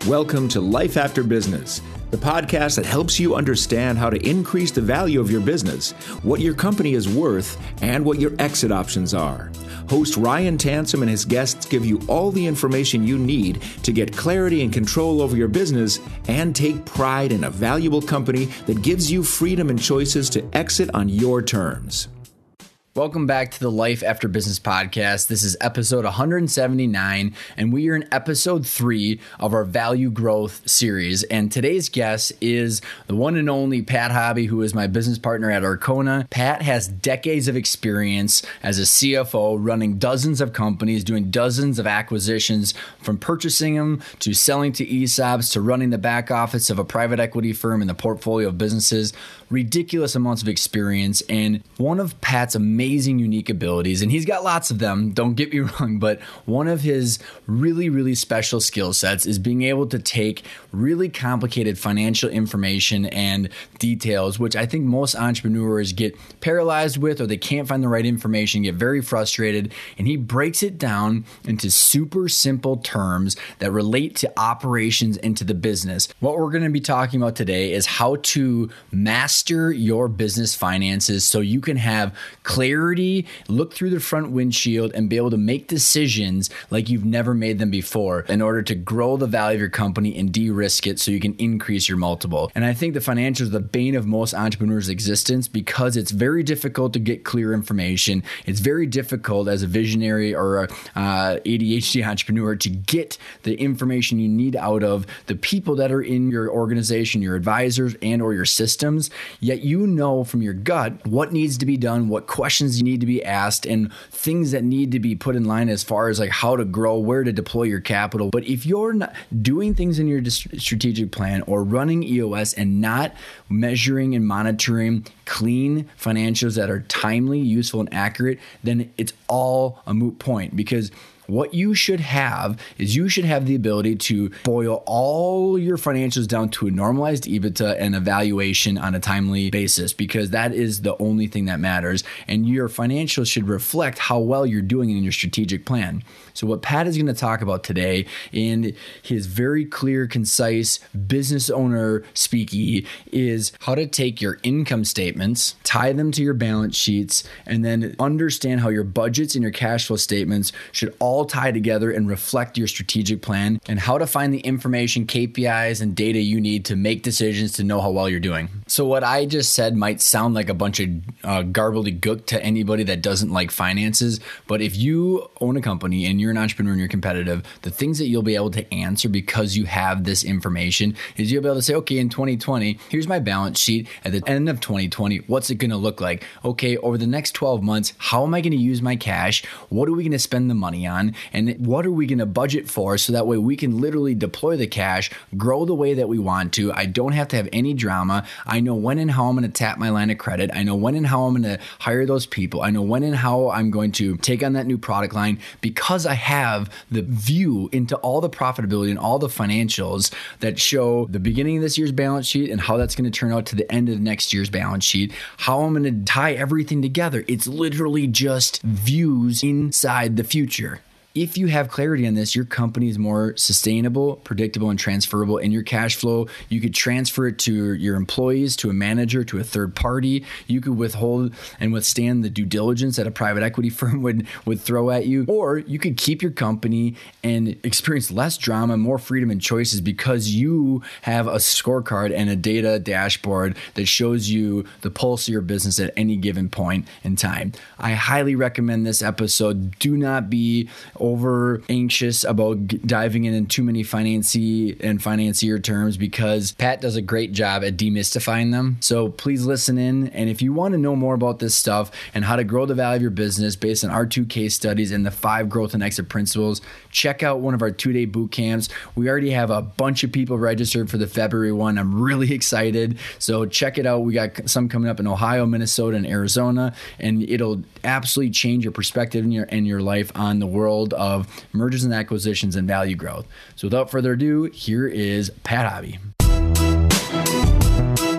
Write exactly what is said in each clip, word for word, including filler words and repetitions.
Welcome to Life After Business, the podcast that helps you understand how to increase the value of your business, what your company is worth, and what your exit options are. Host Ryan Tansom and his guests give you all the information you need to get clarity and control over your business and take pride in a valuable company that gives you freedom and choices to exit on your terms. Welcome back to the Life After Business podcast. This is episode one seventy-nine, and we are in episode three of our value growth series. And today's guest is the one and only Pat Hobby, who is my business partner at Arkona. Pat has decades of experience as a C F O, running dozens of companies, doing dozens of acquisitions, from purchasing them to selling to E S O Ps to running the back office of a private equity firm in the portfolio of businesses. Ridiculous amounts of experience, and one of Pat's amazing, unique abilities, and he's got lots of them, don't get me wrong, but one of his really, really special skill sets is being able to take really complicated financial information and details, which I think most entrepreneurs get paralyzed with, or they can't find the right information, get very frustrated, and he breaks it down into super simple terms that relate to operations into the business. What we're going to be talking about today is how to master your business finances so you can have clarity, look through the front windshield, and be able to make decisions like you've never made them before in order to grow the value of your company and de-risk it so you can increase your multiple. And I think the financials are the bane of most entrepreneurs' existence because it's very difficult to get clear information. It's very difficult as a visionary or a uh, A D H D entrepreneur to get the information you need out of the people that are in your organization, your advisors, and or your systems. Yet you know from your gut what needs to be done, what questions you need to be asked, and things that need to be put in line as far as like how to grow, where to deploy your capital. But if you're not doing things in your strategic plan or running E O S and not measuring and monitoring clean financials that are timely, useful, and accurate, then it's all a moot point, because what you should have is you should have the ability to boil all your financials down to a normalized EBITDA and evaluation on a timely basis, because that is the only thing that matters. And your financials should reflect how well you're doing in your strategic plan. So what Pat is going to talk about today in his very clear, concise business owner speaky is how to take your income statements, tie them to your balance sheets, and then understand how your budgets and your cash flow statements should all tie together and reflect your strategic plan, and how to find the information, K P Is, and data you need to make decisions to know how well you're doing. So what I just said might sound like a bunch of uh, garbledygook to anybody that doesn't like finances, but if you own a company and you're an entrepreneur and you're competitive, the things that you'll be able to answer because you have this information is you'll be able to say, okay, in twenty twenty, here's my balance sheet. At the end of twenty twenty, what's it going to look like? Okay, over the next twelve months, how am I going to use my cash? What are we going to spend the money on? And what are we going to budget for so that way we can literally deploy the cash, grow the way that we want to. I don't have to have any drama. I know when and how I'm going to tap my line of credit. I know when and how I'm going to hire those people. I know when and how I'm going to take on that new product line, because I have the view into all the profitability and all the financials that show the beginning of this year's balance sheet and how that's going to turn out to the end of next year's balance sheet, how I'm going to tie everything together. It's literally just views inside the future. If you have clarity on this, your company is more sustainable, predictable, and transferable. And your cash flow, you could transfer it to your employees, to a manager, to a third party. You could withhold and withstand the due diligence that a private equity firm would, would throw at you. Or you could keep your company and experience less drama, more freedom and choices, because you have a scorecard and a data dashboard that shows you the pulse of your business at any given point in time. I highly recommend this episode. Do not be over anxious about g- diving in, in too many financy and financier terms, because Pat does a great job at demystifying them. So please listen in. And if you want to know more about this stuff and how to grow the value of your business based on our two case studies and the five growth and exit principles, check out one of our two-day boot camps. We already have a bunch of people registered for the February one. I'm really excited. So check it out. We got some coming up in Ohio, Minnesota, and Arizona, and it'll absolutely change your perspective in your, in your life on the world of mergers and acquisitions and value growth. So without further ado, here is Pat Hobby.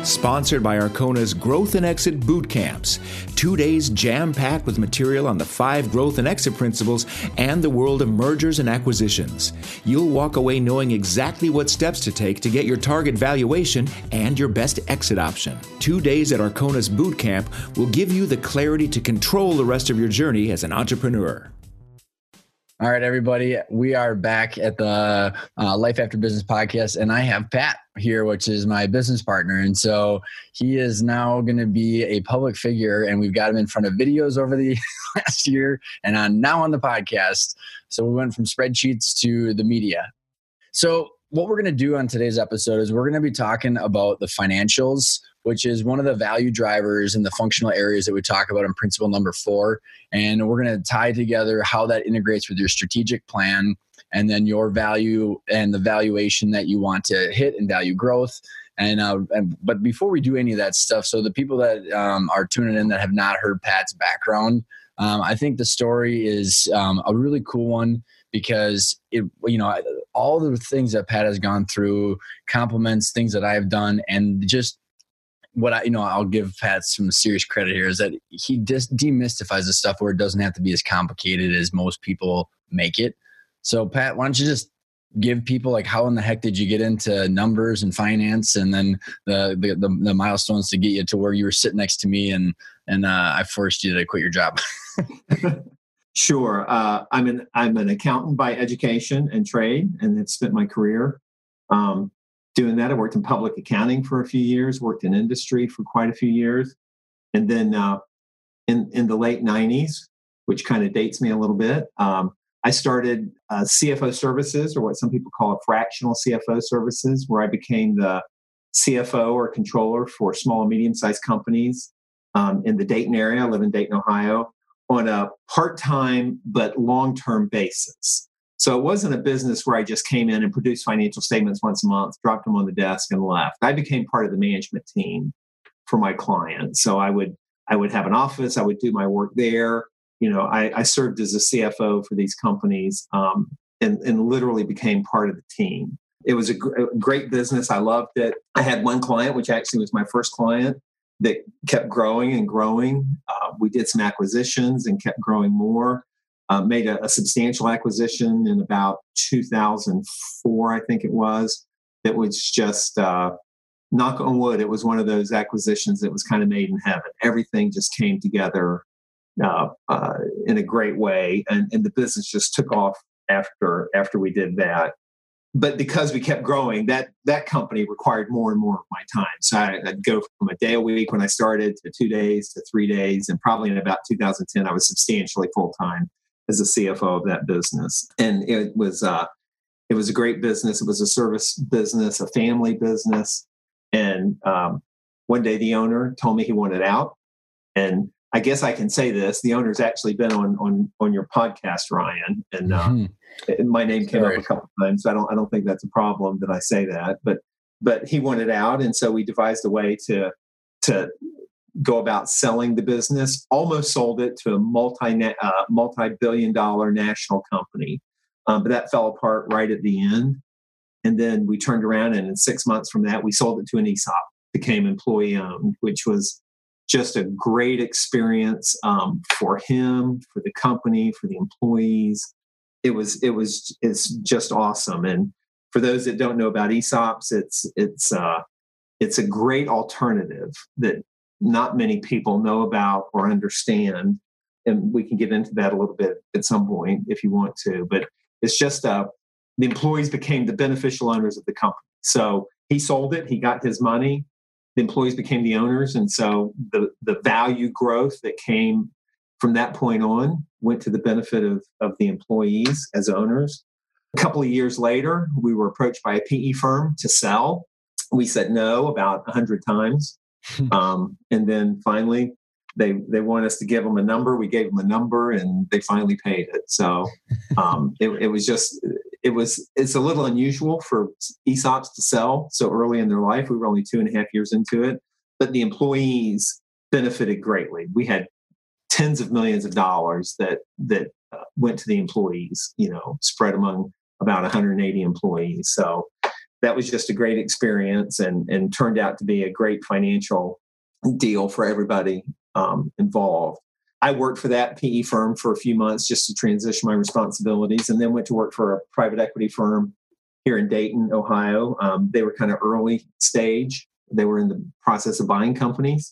sponsored by Arcona's Growth and Exit Boot Camps. Two days jam-packed with material on the five growth and exit principles and the world of mergers and acquisitions. You'll walk away knowing exactly what steps to take to get your target valuation and your best exit option. Two days at Arcona's Boot Camp will give you the clarity to control the rest of your journey as an entrepreneur. All right, everybody, we are back at the uh, Life After Business podcast, and I have Pat here, which is my business partner. And so he is now going to be a public figure, and we've got him in front of videos over the last year and on now on the podcast. So we went from spreadsheets to the media. So what we're going to do on today's episode is we're going to be talking about the financials, which is one of the value drivers and the functional areas that we talk about in principle number four. And we're going to tie together how that integrates with your strategic plan and then your value and the valuation that you want to hit and value growth. And, uh, and but before we do any of that stuff, so the people that um, are tuning in that have not heard Pat's background, um, I think the story is um, a really cool one because it, you know, all the things that Pat has gone through complements things that I've done, and just what I, you know, I'll give Pat some serious credit here is that he just demystifies the stuff where it doesn't have to be as complicated as most people make it. So Pat, why don't you just give people like how in the heck did you get into numbers and finance, and then the the, the, the milestones to get you to where you were sitting next to me and and uh, I forced you to quit your job. Sure. Uh, I'm an I'm an accountant by education and trade, and have spent my career um, doing that. I worked in public accounting for a few years, worked in industry for quite a few years, and then uh, in in the late nineties, which kind of dates me a little bit, um, I started uh, C F O services, or what some people call a fractional C F O services, where I became the C F O or controller for small and medium-sized companies um, in the Dayton area. I live in Dayton, Ohio, on a part-time but long-term basis. So it wasn't a business where I just came in and produced financial statements once a month, dropped them on the desk, and left. I became part of the management team for my clients. So I would I would have an office. I would do my work there. You know, I, I served as a C F O for these companies um, and, and literally became part of the team. It was a, gr- a great business. I loved it. I had one client, which actually was my first client, that kept growing and growing. Uh, we did some acquisitions and kept growing more. Uh, made a, a substantial acquisition in about two thousand four, I think it was. That was just, uh, knock on wood, it was one of those acquisitions that was kind of made in heaven. Everything just came together uh, uh, in a great way, and, and the business just took off after after we did that. But because we kept growing, that that company required more and more of my time. So I, I'd go from a day a week when I started to two days to three days. And probably in about two thousand ten, I was substantially full-time as a C F O of that business. And it was uh, it was a great business. It was a service business, a family business. And um, one day the owner told me he wanted out. And I guess I can say this. The owner's actually been on on, on your podcast, Ryan. And uh, mm-hmm. my name came Sorry. up a couple of times. So I don't I don't think that's a problem that I say that. But but he wanted out. And so we devised a way to to go about selling the business, almost sold it to a multi uh, multi-billion dollar national company. Um, but that fell apart right at the end. And then we turned around, and in six months from that, we sold it to an E S O P, became employee owned, which was just a great experience um, for him, for the company, for the employees. It was, it was, it's just awesome. And for those that don't know about E S O Ps, it's, it's, uh, it's a great alternative that not many people know about or understand. And we can get into that a little bit at some point if you want to, but it's just, uh, the employees became the beneficial owners of the company. So he sold it, he got his money, the employees became the owners. And so the, the value growth that came from that point on went to the benefit of, of the employees as owners. A couple of years later, we were approached by a P E firm to sell. We said no about a hundred times. um, and then finally, they they want us to give them a number. We gave them a number, and they finally paid it. So um, it, it was just, it was, it's a little unusual for E S O Ps to sell so early in their life. We were only two and a half years into it, but the employees benefited greatly. We had tens of millions of dollars that that uh, went to the employees, you know, spread among about one hundred eighty employees. So that was just a great experience and, and turned out to be a great financial deal for everybody um, involved. I worked for that P E firm for a few months just to transition my responsibilities, and then went to work for a private equity firm here in Dayton, Ohio. Um, they were kind of early stage. They were in the process of buying companies.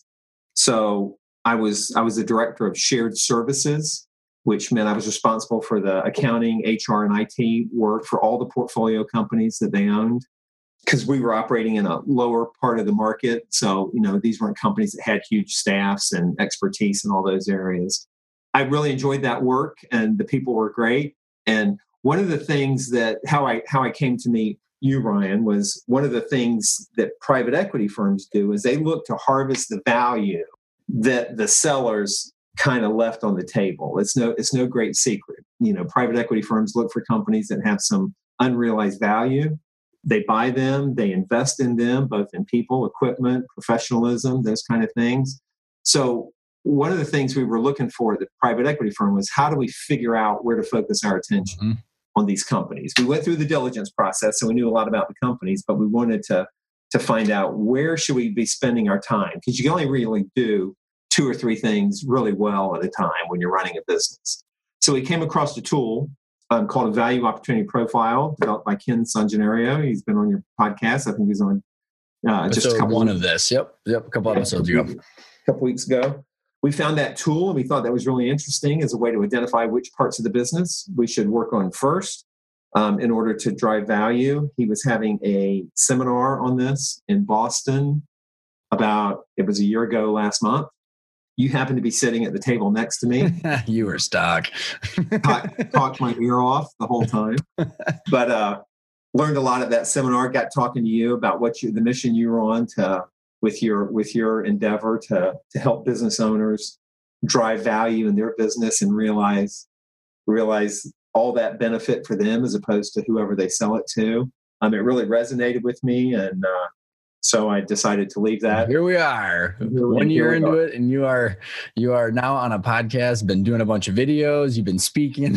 So I was I was the director of shared services, which meant I was responsible for the accounting, H R, and I T work for all the portfolio companies that they owned, because we were operating in a lower part of the market. So, you know, these weren't companies that had huge staffs and expertise in all those areas. I really enjoyed that work, and the people were great. And one of the things that how I how I came to meet you, Ryan, was one of the things that private equity firms do is they look to harvest the value that the sellers kind of left on the table. It's no it's no great secret. You know, private equity firms look for companies that have some unrealized value. They buy them, they invest in them, both in people, equipment, professionalism, those kind of things. So one of the things we were looking for at the private equity firm was, how do we figure out where to focus our attention mm-hmm. on these companies? We went through the diligence process, so we knew a lot about the companies, but we wanted to, to find out, where should we be spending our time? Because you can only really do two or three things really well at a time when you're running a business. So we came across a tool Um, called a Value Opportunity Profile, developed by Ken Sangenario. He's been on your podcast. I think he's on uh, just a couple one of, of this. Yep, yep, a couple episodes ago. A couple weeks ago, we found that tool, and we thought that was really interesting as a way to identify which parts of the business we should work on first um, in order to drive value. He was having a seminar on this in Boston about, it was a year ago last month. You happened to be sitting at the table next to me. You were stuck. talked, talked my ear off the whole time. But uh, learned a lot at that seminar. Got talking to you about what you, the mission you were on to with your with your endeavor to to help business owners drive value in their business and realize realize all that benefit for them as opposed to whoever they sell it to. Um, it really resonated with me, and uh, so I decided to leave that. Here we are, one year into it, and you are you are now on a podcast. Been doing a bunch of videos. You've been speaking.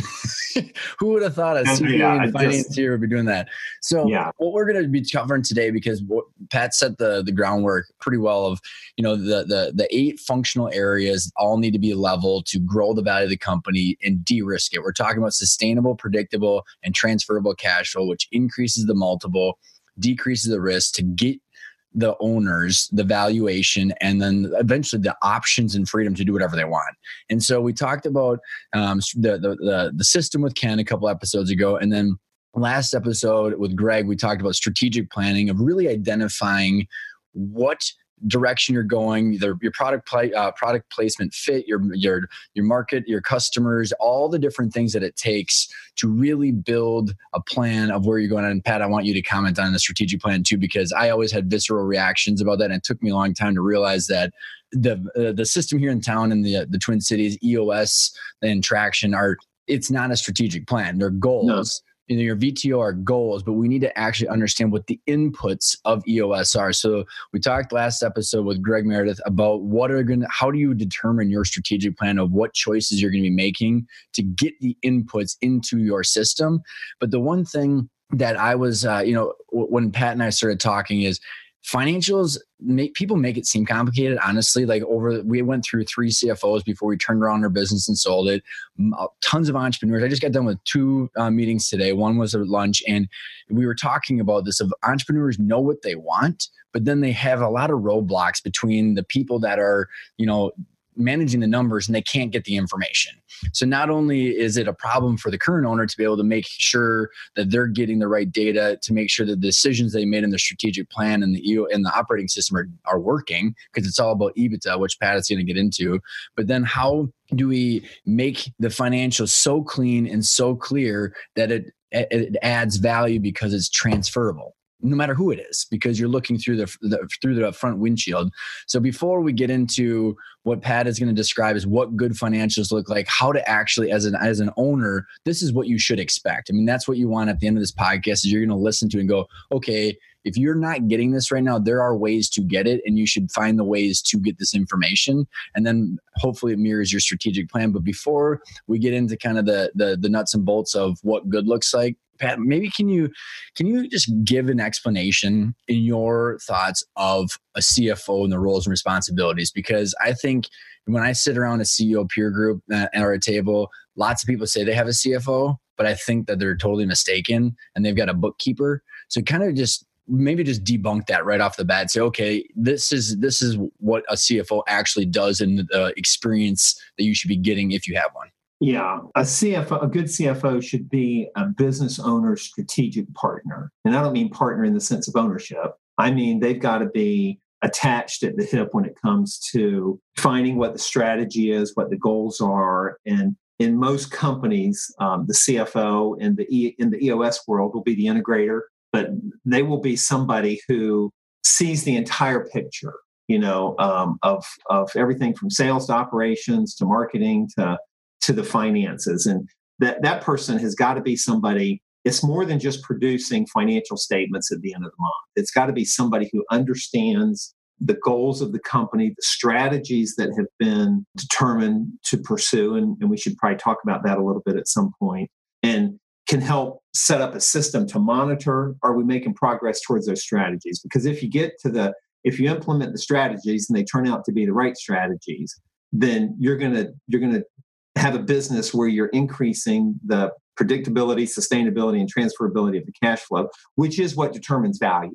Who would have thought a C P A yeah, and financier would be doing that? So, yeah. What we're going to be covering today, because what, Pat set the the groundwork pretty well of, you know, the the the eight functional areas all need to be level to grow the value of the company and de-risk it. We're talking about sustainable, predictable, and transferable cash flow, which increases the multiple, decreases the risk to get the owners, the valuation, and then eventually the options and freedom to do whatever they want. And so we talked about um, the, the the the system with Ken a couple episodes ago, and then last episode with Greg, we talked about strategic planning of really identifying what direction you're going, either your product play, uh, product placement fit, your your your market, your customers, all the different things that it takes to really build a plan of where you're going. And Pat, I want you to comment on the strategic plan too, because I always had visceral reactions about that, and it took me a long time to realize that the uh, the system here in town in the uh, the Twin Cities, E O S and Traction, are it's not a strategic plan. They're goals. No. You know, your V T O are goals, but we need to actually understand what the inputs of E O S are. So we talked last episode with Greg Meredith about what are going to, how do you determine your strategic plan of what choices you're going to be making to get the inputs into your system. But the one thing that I was, uh, you know, w- when Pat and I started talking is, financials make people make it seem complicated. Honestly, like over, we went through three C F Os before we turned around our business and sold it. Tons of entrepreneurs. I just got done with two uh, meetings today. One was at lunch, and we were talking about this of entrepreneurs know what they want, but then they have a lot of roadblocks between the people that are, you know, managing the numbers, and they can't get the information. So not only is it a problem for the current owner to be able to make sure that they're getting the right data to make sure that the decisions they made in the strategic plan and the E O and the operating system are, are working, because it's all about EBITDA, which Pat is going to get into. But then how do we make the financials so clean and so clear that it it adds value because it's transferable, no matter who it is, because you're looking through the, the through the front windshield. So before we get into what Pat is going to describe as what good financials look like, how to actually, as an as an owner, this is what you should expect. I mean, that's what you want at the end of this podcast, is you're going to listen to and go, okay, if you're not getting this right now, there are ways to get it, and you should find the ways to get this information. And then hopefully it mirrors your strategic plan. But before we get into kind of the the, the nuts and bolts of what good looks like, Pat, maybe can you can you just give an explanation in your thoughts of a C F O and the roles and responsibilities? Because I think when I sit around a C E O peer group or a table, lots of people say they have a C F O, but I think that they're totally mistaken and they've got a bookkeeper. So kind of just maybe just debunk that right off the bat. Say, okay, this is this is what a C F O actually does and the experience that you should be getting if you have one. Yeah, a C F O, a good C F O should be a business owner's strategic partner. And I don't mean partner in the sense of ownership. I mean, they've got to be attached at the hip when it comes to finding what the strategy is, what the goals are. And in most companies, um, the C F O in the e, in the E O S world will be the integrator, but they will be somebody who sees the entire picture, you know, um, of of everything from sales to operations to marketing to to the finances. And that, that person has got to be somebody, it's more than just producing financial statements at the end of the month. It's got to be somebody who understands the goals of the company, the strategies that have been determined to pursue. And, and we should probably talk about that a little bit at some point, and can help set up a system to monitor, are we making progress towards those strategies? Because if you get to the, if you implement the strategies and they turn out to be the right strategies, then you're going to, you're going to have a business where you're increasing the predictability, sustainability, and transferability of the cash flow, which is what determines value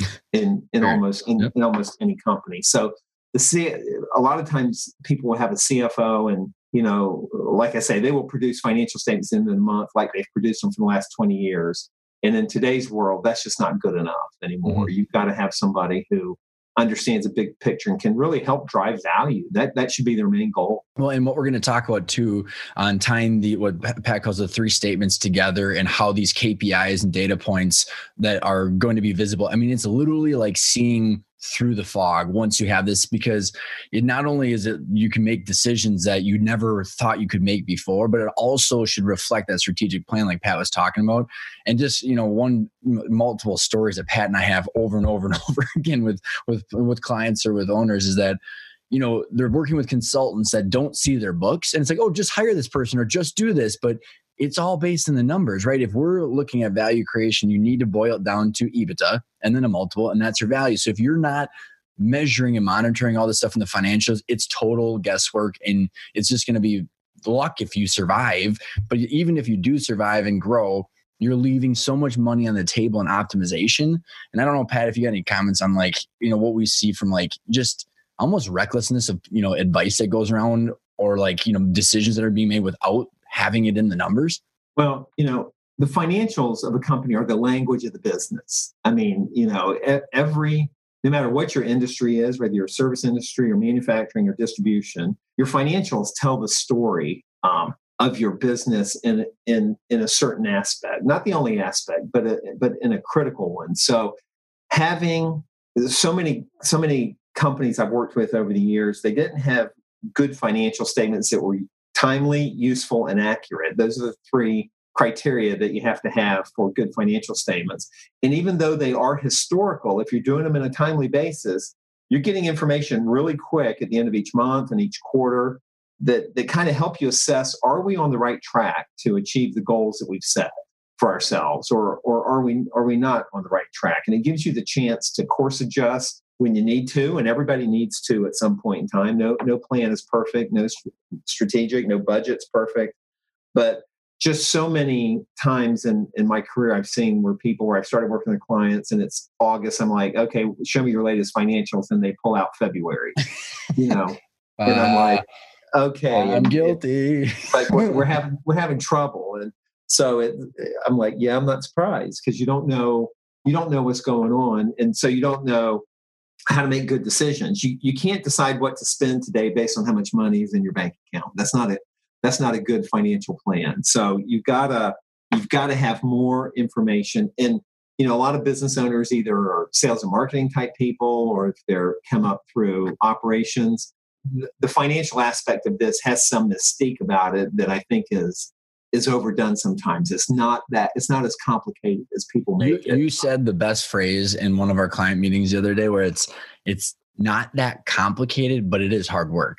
in in Right. almost in, Yep. in almost any company. So the C, a lot of times people will have a C F O, and you know, like I say, they will produce financial statements in the month like they've produced them for the last twenty years. And in today's world, that's just not good enough anymore. Mm-hmm. You've got to have somebody who understands a big picture and can really help drive value. That that should be their main goal. Well, and what we're going to talk about too on tying the what Pat calls the three statements together and how these K P Is and data points that are going to be visible. I mean, it's literally like seeing through the fog once you have this, because it not only is it you can make decisions that you never thought you could make before, but it also should reflect that strategic plan like Pat was talking about. And just, you know, one multiple stories that Pat and I have over and over and over again with with with clients or with owners is that, you know, they're working with consultants that don't see their books, and it's like, oh, just hire this person or just do this. But it's all based in the numbers, right? If we're looking at value creation, you need to boil it down to EBITDA and then a multiple, and that's your value. So if you're not measuring and monitoring all this stuff in the financials, it's total guesswork, and it's just going to be luck if you survive. But even if you do survive and grow, you're leaving so much money on the table in optimization. And I don't know, Pat, if you got any comments on like, you know, what we see from like just almost recklessness of, you know, advice that goes around, or like, you know, decisions that are being made without having it in the numbers? Well, you know, the financials of a company are the language of the business. I mean, you know, every, no matter what your industry is, whether you're a service industry or manufacturing or distribution, your financials tell the story um, of your business in, in, in a certain aspect, not the only aspect, but, a, but in a critical one. So having so many, so many companies I've worked with over the years, they didn't have good financial statements that were timely, useful, and accurate. Those are the three criteria that you have to have for good financial statements. And even though they are historical, if you're doing them in a timely basis, you're getting information really quick at the end of each month and each quarter that, that kind of help you assess, are we on the right track to achieve the goals that we've set for ourselves, or, or are we are we not on the right track? And it gives you the chance to course adjust when you need to, and everybody needs to at some point in time. No, no plan is perfect, no st- strategic, no budget's perfect. But just so many times in, in my career, I've seen where people, where I've started working with clients and it's August, I'm like, okay, show me your latest financials. And they pull out February, you know, uh, and I'm like, okay. I'm and guilty. It, like we're, we're having, we're having trouble. And so it, I'm like, yeah, I'm not surprised, because you don't know, you don't know what's going on. And so you don't know how to make good decisions. You you can't decide what to spend today based on how much money is in your bank account. That's not a that's not a good financial plan. So you've gotta you've got to have more information. And you know, a lot of business owners either are sales and marketing type people, or if they're come up through operations. The financial aspect of this has some mystique about it that I think is is overdone sometimes. It's not that it's not as complicated as people make you, it. You said the best phrase in one of our client meetings the other day, where it's it's not that complicated, but it is hard work.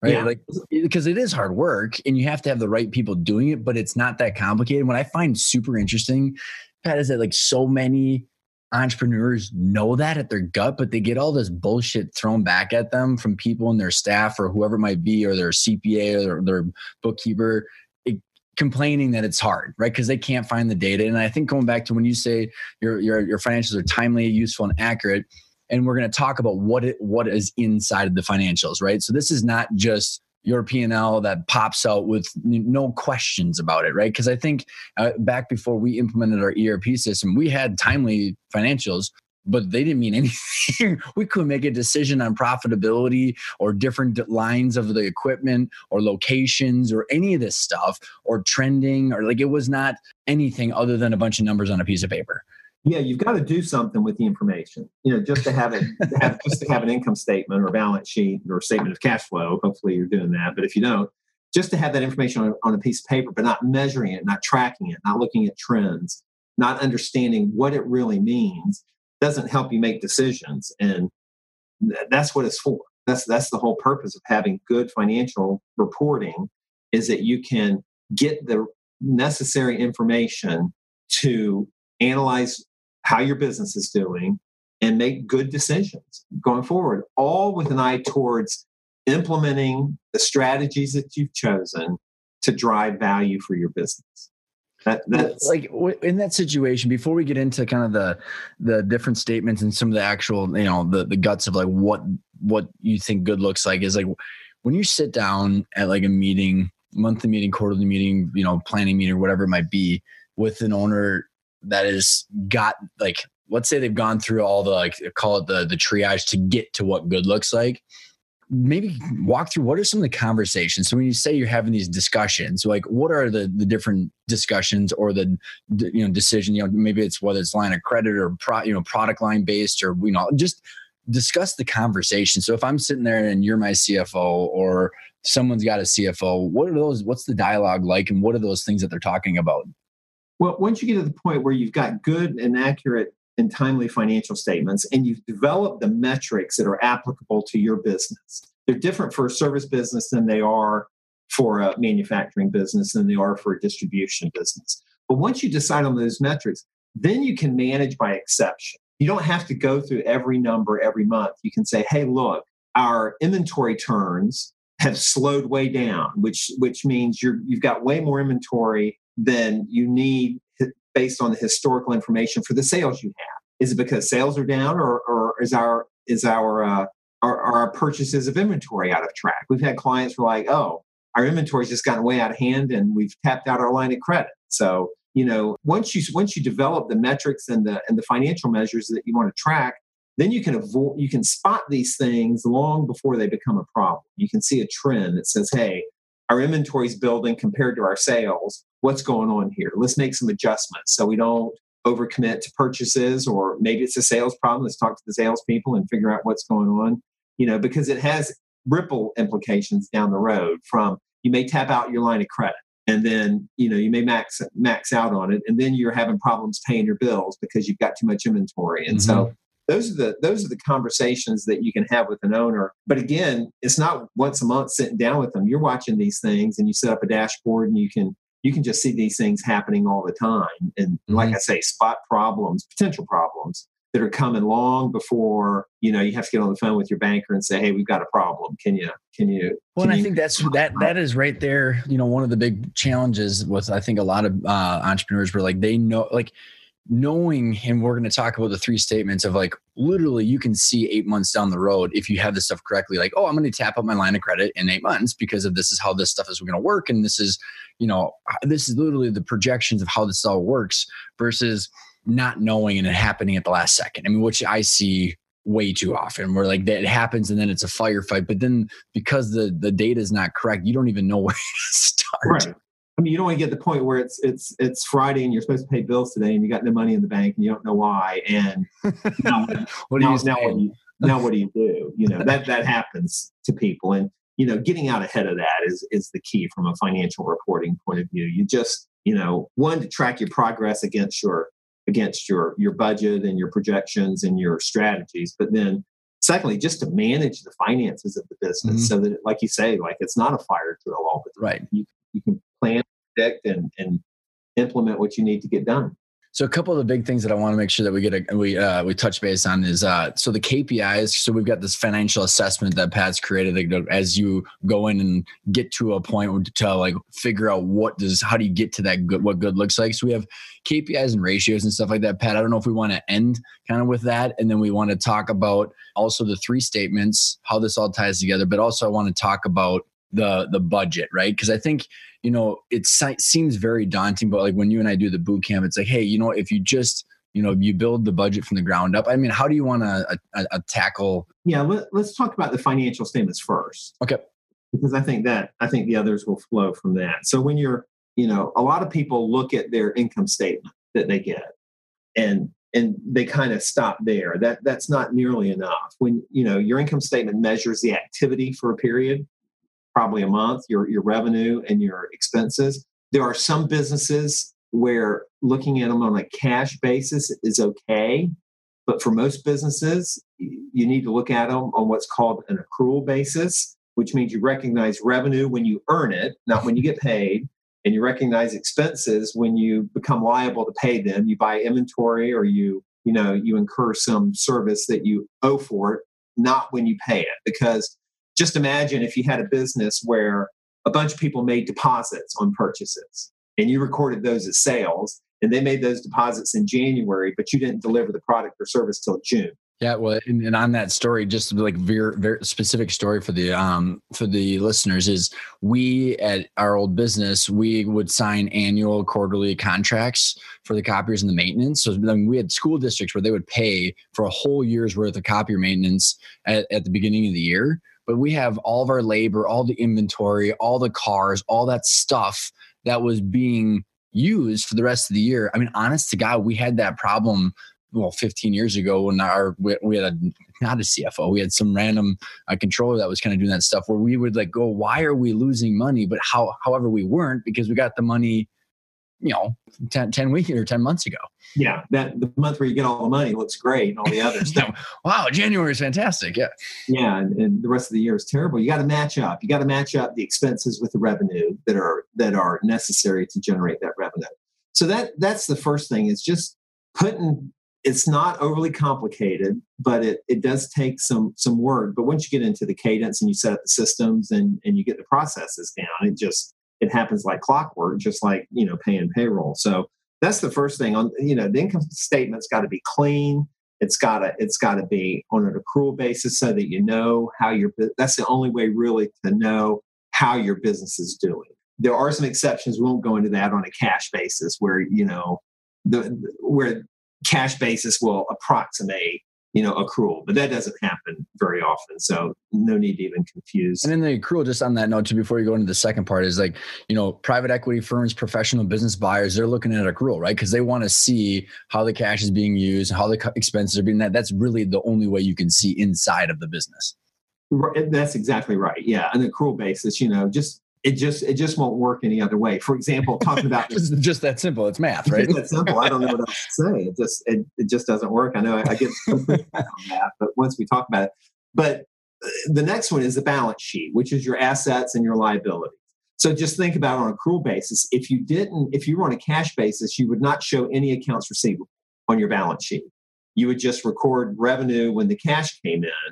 right? Yeah. Like, because it is hard work and you have to have the right people doing it, but it's not that complicated. What I find super interesting, Pat, is that like so many entrepreneurs know that at their gut, but they get all this bullshit thrown back at them from people in their staff or whoever it might be, or their C P A or their, their bookkeeper, it, complaining that it's hard, right? Because they can't find the data. And I think going back to when you say your your your financials are timely, useful, and accurate, and we're going to talk about what it what is inside of the financials, right? So this is not just your P and L that pops out with no questions about it, right? Because I think uh, back before we implemented our E R P system, we had timely financials, but they didn't mean anything. We couldn't make a decision on profitability or different lines of the equipment or locations or any of this stuff or trending, or like it was not anything other than a bunch of numbers on a piece of paper. Yeah, you've got to do something with the information. You know, just to have it, to have, just to have an income statement or balance sheet or statement of cash flow. Hopefully, you're doing that. But if you don't, just to have that information on, on a piece of paper, but not measuring it, not tracking it, not looking at trends, not understanding what it really means, doesn't help you make decisions. And th- that's what it's for. That's that's the whole purpose of having good financial reporting, is that you can get the necessary information to analyze how your business is doing and make good decisions going forward, all with an eye towards implementing the strategies that you've chosen to drive value for your business. That, that's like in that situation, before we get into kind of the the different statements and some of the actual, you know, the, the guts of like what what you think good looks like, is like when you sit down at like a meeting, monthly meeting, quarterly meeting, you know, planning meeting, or whatever it might be, with an owner that is got like, let's say they've gone through all the, like, call it the the triage to get to what good looks like. Maybe walk through what are some of the conversations. So when you say you're having these discussions, like what are the the different discussions or the, you know, decision, you know, maybe it's whether it's line of credit or pro, you know, product line based, or, you know, just discuss the conversation. So if I'm sitting there and you're my C F O or someone's got a C F O, what are those, what's the dialogue like, and what are those things that they're talking about? Well, once you get to the point where you've got good and accurate and timely financial statements, and you've developed the metrics that are applicable to your business, they're different for a service business than they are for a manufacturing business than they are for a distribution business. But once you decide on those metrics, then you can manage by exception. You don't have to go through every number every month. You can say, hey, look, our inventory turns have slowed way down, which which means you're, you've got way more inventory than you need based on the historical information for the sales you have. Is it because sales are down, or, or is our is our, uh, our our purchases of inventory out of track? We've had clients who are like, oh, our inventory's just gotten way out of hand and we've tapped out our line of credit. So, you know, once you once you develop the metrics and the and the financial measures that you want to track, then you can avoid you can spot these things long before they become a problem. You can see a trend that says, hey, our inventory's building compared to our sales. What's going on here? Let's make some adjustments so we don't overcommit to purchases, or maybe it's a sales problem. Let's talk to the salespeople and figure out what's going on, you know, because it has ripple implications down the road. From, you may tap out your line of credit, and then, you know, you may max max out on it, and then you're having problems paying your bills because you've got too much inventory. And mm-hmm. so those are the those are the conversations that you can have with an owner. But again, it's not once a month sitting down with them. You're watching these things, and you set up a dashboard, and you can you can just see these things happening all the time. And mm-hmm. like I say, spot problems, potential problems that are coming long before, you know, you have to get on the phone with your banker and say, hey, we've got a problem. Can you, can you? Well, can and you- I think that's, that, that is right there. You know, one of the big challenges with, I think a lot of uh, entrepreneurs were like, they know, like knowing, and we're going to talk about the three statements of like, literally you can see eight months down the road, if you have this stuff correctly, like, oh, I'm going to tap up my line of credit in eight months because of this is how this stuff is going to work. And this is, you know, this is literally the projections of how this all works, versus not knowing and it happening at the last second. I mean, which I see way too often, where like that happens and then it's a firefight. But then because the the data is not correct, you don't even know where to start. Right. I mean, you don't want to get to the point where it's it's it's Friday and you're supposed to pay bills today and you got no money in the bank and you don't know why. And now, what do now, you now, what do you, now what do you do? You know, that that happens to people. And, you know, getting out ahead of that is is the key from a financial reporting point of view. You just, you know, one, to track your progress against your against your your budget and your projections and your strategies, but then Secondly, just to manage the finances of the business mm-hmm. so that, like you say, like it's not a fire drill all the time. Right. You, you can plan, predict, and, and implement what you need to get done. So a couple of the big things that I want to make sure that we get a, we uh, we touch base on is uh, so the K P Is. So we've got this financial assessment that Pat's created like, as you go in and get to a point to like figure out what does how do you get to that good what good looks like. So we have K P Is and ratios and stuff like that. Pat, I don't know if we want to end kind of with that, and then we want to talk about also the three statements, how this all ties together. But also I want to talk about the the budget, right? Because I think, you know, it seems very daunting, but like when you and I do the boot camp, it's like, hey, you know, if you just, you know, you build the budget from the ground up. I mean, how do you want to uh, uh, tackle? Yeah, let, let's talk about the financial statements first. Okay. Because I think that, I think the others will flow from that. So when you're, you know, a lot of people look at their income statement that they get and and they kind of stop there. That that's not nearly enough. When, you know, your income statement measures the activity for a period, probably a month, your, your revenue and your expenses. There are some businesses where looking at them on a cash basis is okay. But for most businesses, you need to look at them on what's called an accrual basis, which means you recognize revenue when you earn it, not when you get paid. And you recognize expenses when you become liable to pay them. You buy inventory or you, you know, you incur some service that you owe for it, not when you pay it. Because just imagine if you had a business where a bunch of people made deposits on purchases and you recorded those as sales and they made those deposits in January, but you didn't deliver the product or service till June. Yeah, well, and, and on that story, just like very, very specific story for the um for the listeners is we at our old business, we would sign annual, quarterly contracts for the copiers and the maintenance. So I mean, we had school districts where they would pay for a whole year's worth of copier maintenance at, at the beginning of the year. But we have all of our labor, all the inventory, all the cars, all that stuff that was being used for the rest of the year. I mean, honest to God, we had that problem, well, fifteen years ago when our we, we had a, not a C F O, we had some random uh, controller that was kind of doing that stuff where we would like go, why are we losing money? But how, however, we weren't because we got the money, you know, ten, ten weeks or ten months ago. Yeah, that the month where you get all the money looks great and all the other stuff. Wow, January is fantastic. Yeah. Yeah, and, and the rest of the year is terrible. You got to match up. You got to match up the expenses with the revenue that are that are necessary to generate that revenue. So that that's the first thing is just putting, it's not overly complicated, but it it does take some some work. But once you get into the cadence and you set up the systems and, and you get the processes down, it just it happens like clockwork, just like, you know, paying payroll. So that's the first thing. On, you know, the income statement's got to be clean. It's got to it's got to be on an accrual basis so that you know how your that's the only way really to know how your business is doing. There are some exceptions. We won't go into that on a cash basis where, you know, the where cash basis will approximate, you know, accrual, but that doesn't happen very often. So no need to even confuse. And then the accrual, just on that note too, before you go into the second part is like, you know, private equity firms, professional business buyers, they're looking at accrual, right? Because they want to see how the cash is being used, how the expenses are being that. That's really the only way you can see inside of the business. That's exactly right. Yeah. An accrual basis, you know, just, It just it just won't work any other way. For example, talking about it's just that simple. It's math, right? It's that simple. I don't know what else to say. It just it, it just doesn't work. I know I, I get some pushback on that, but once we talk about it, but the next one is the balance sheet, which is your assets and your liabilities. So just think about it on an accrual basis. If you didn't, if you were on a cash basis, you would not show any accounts receivable on your balance sheet. You would just record revenue when the cash came in.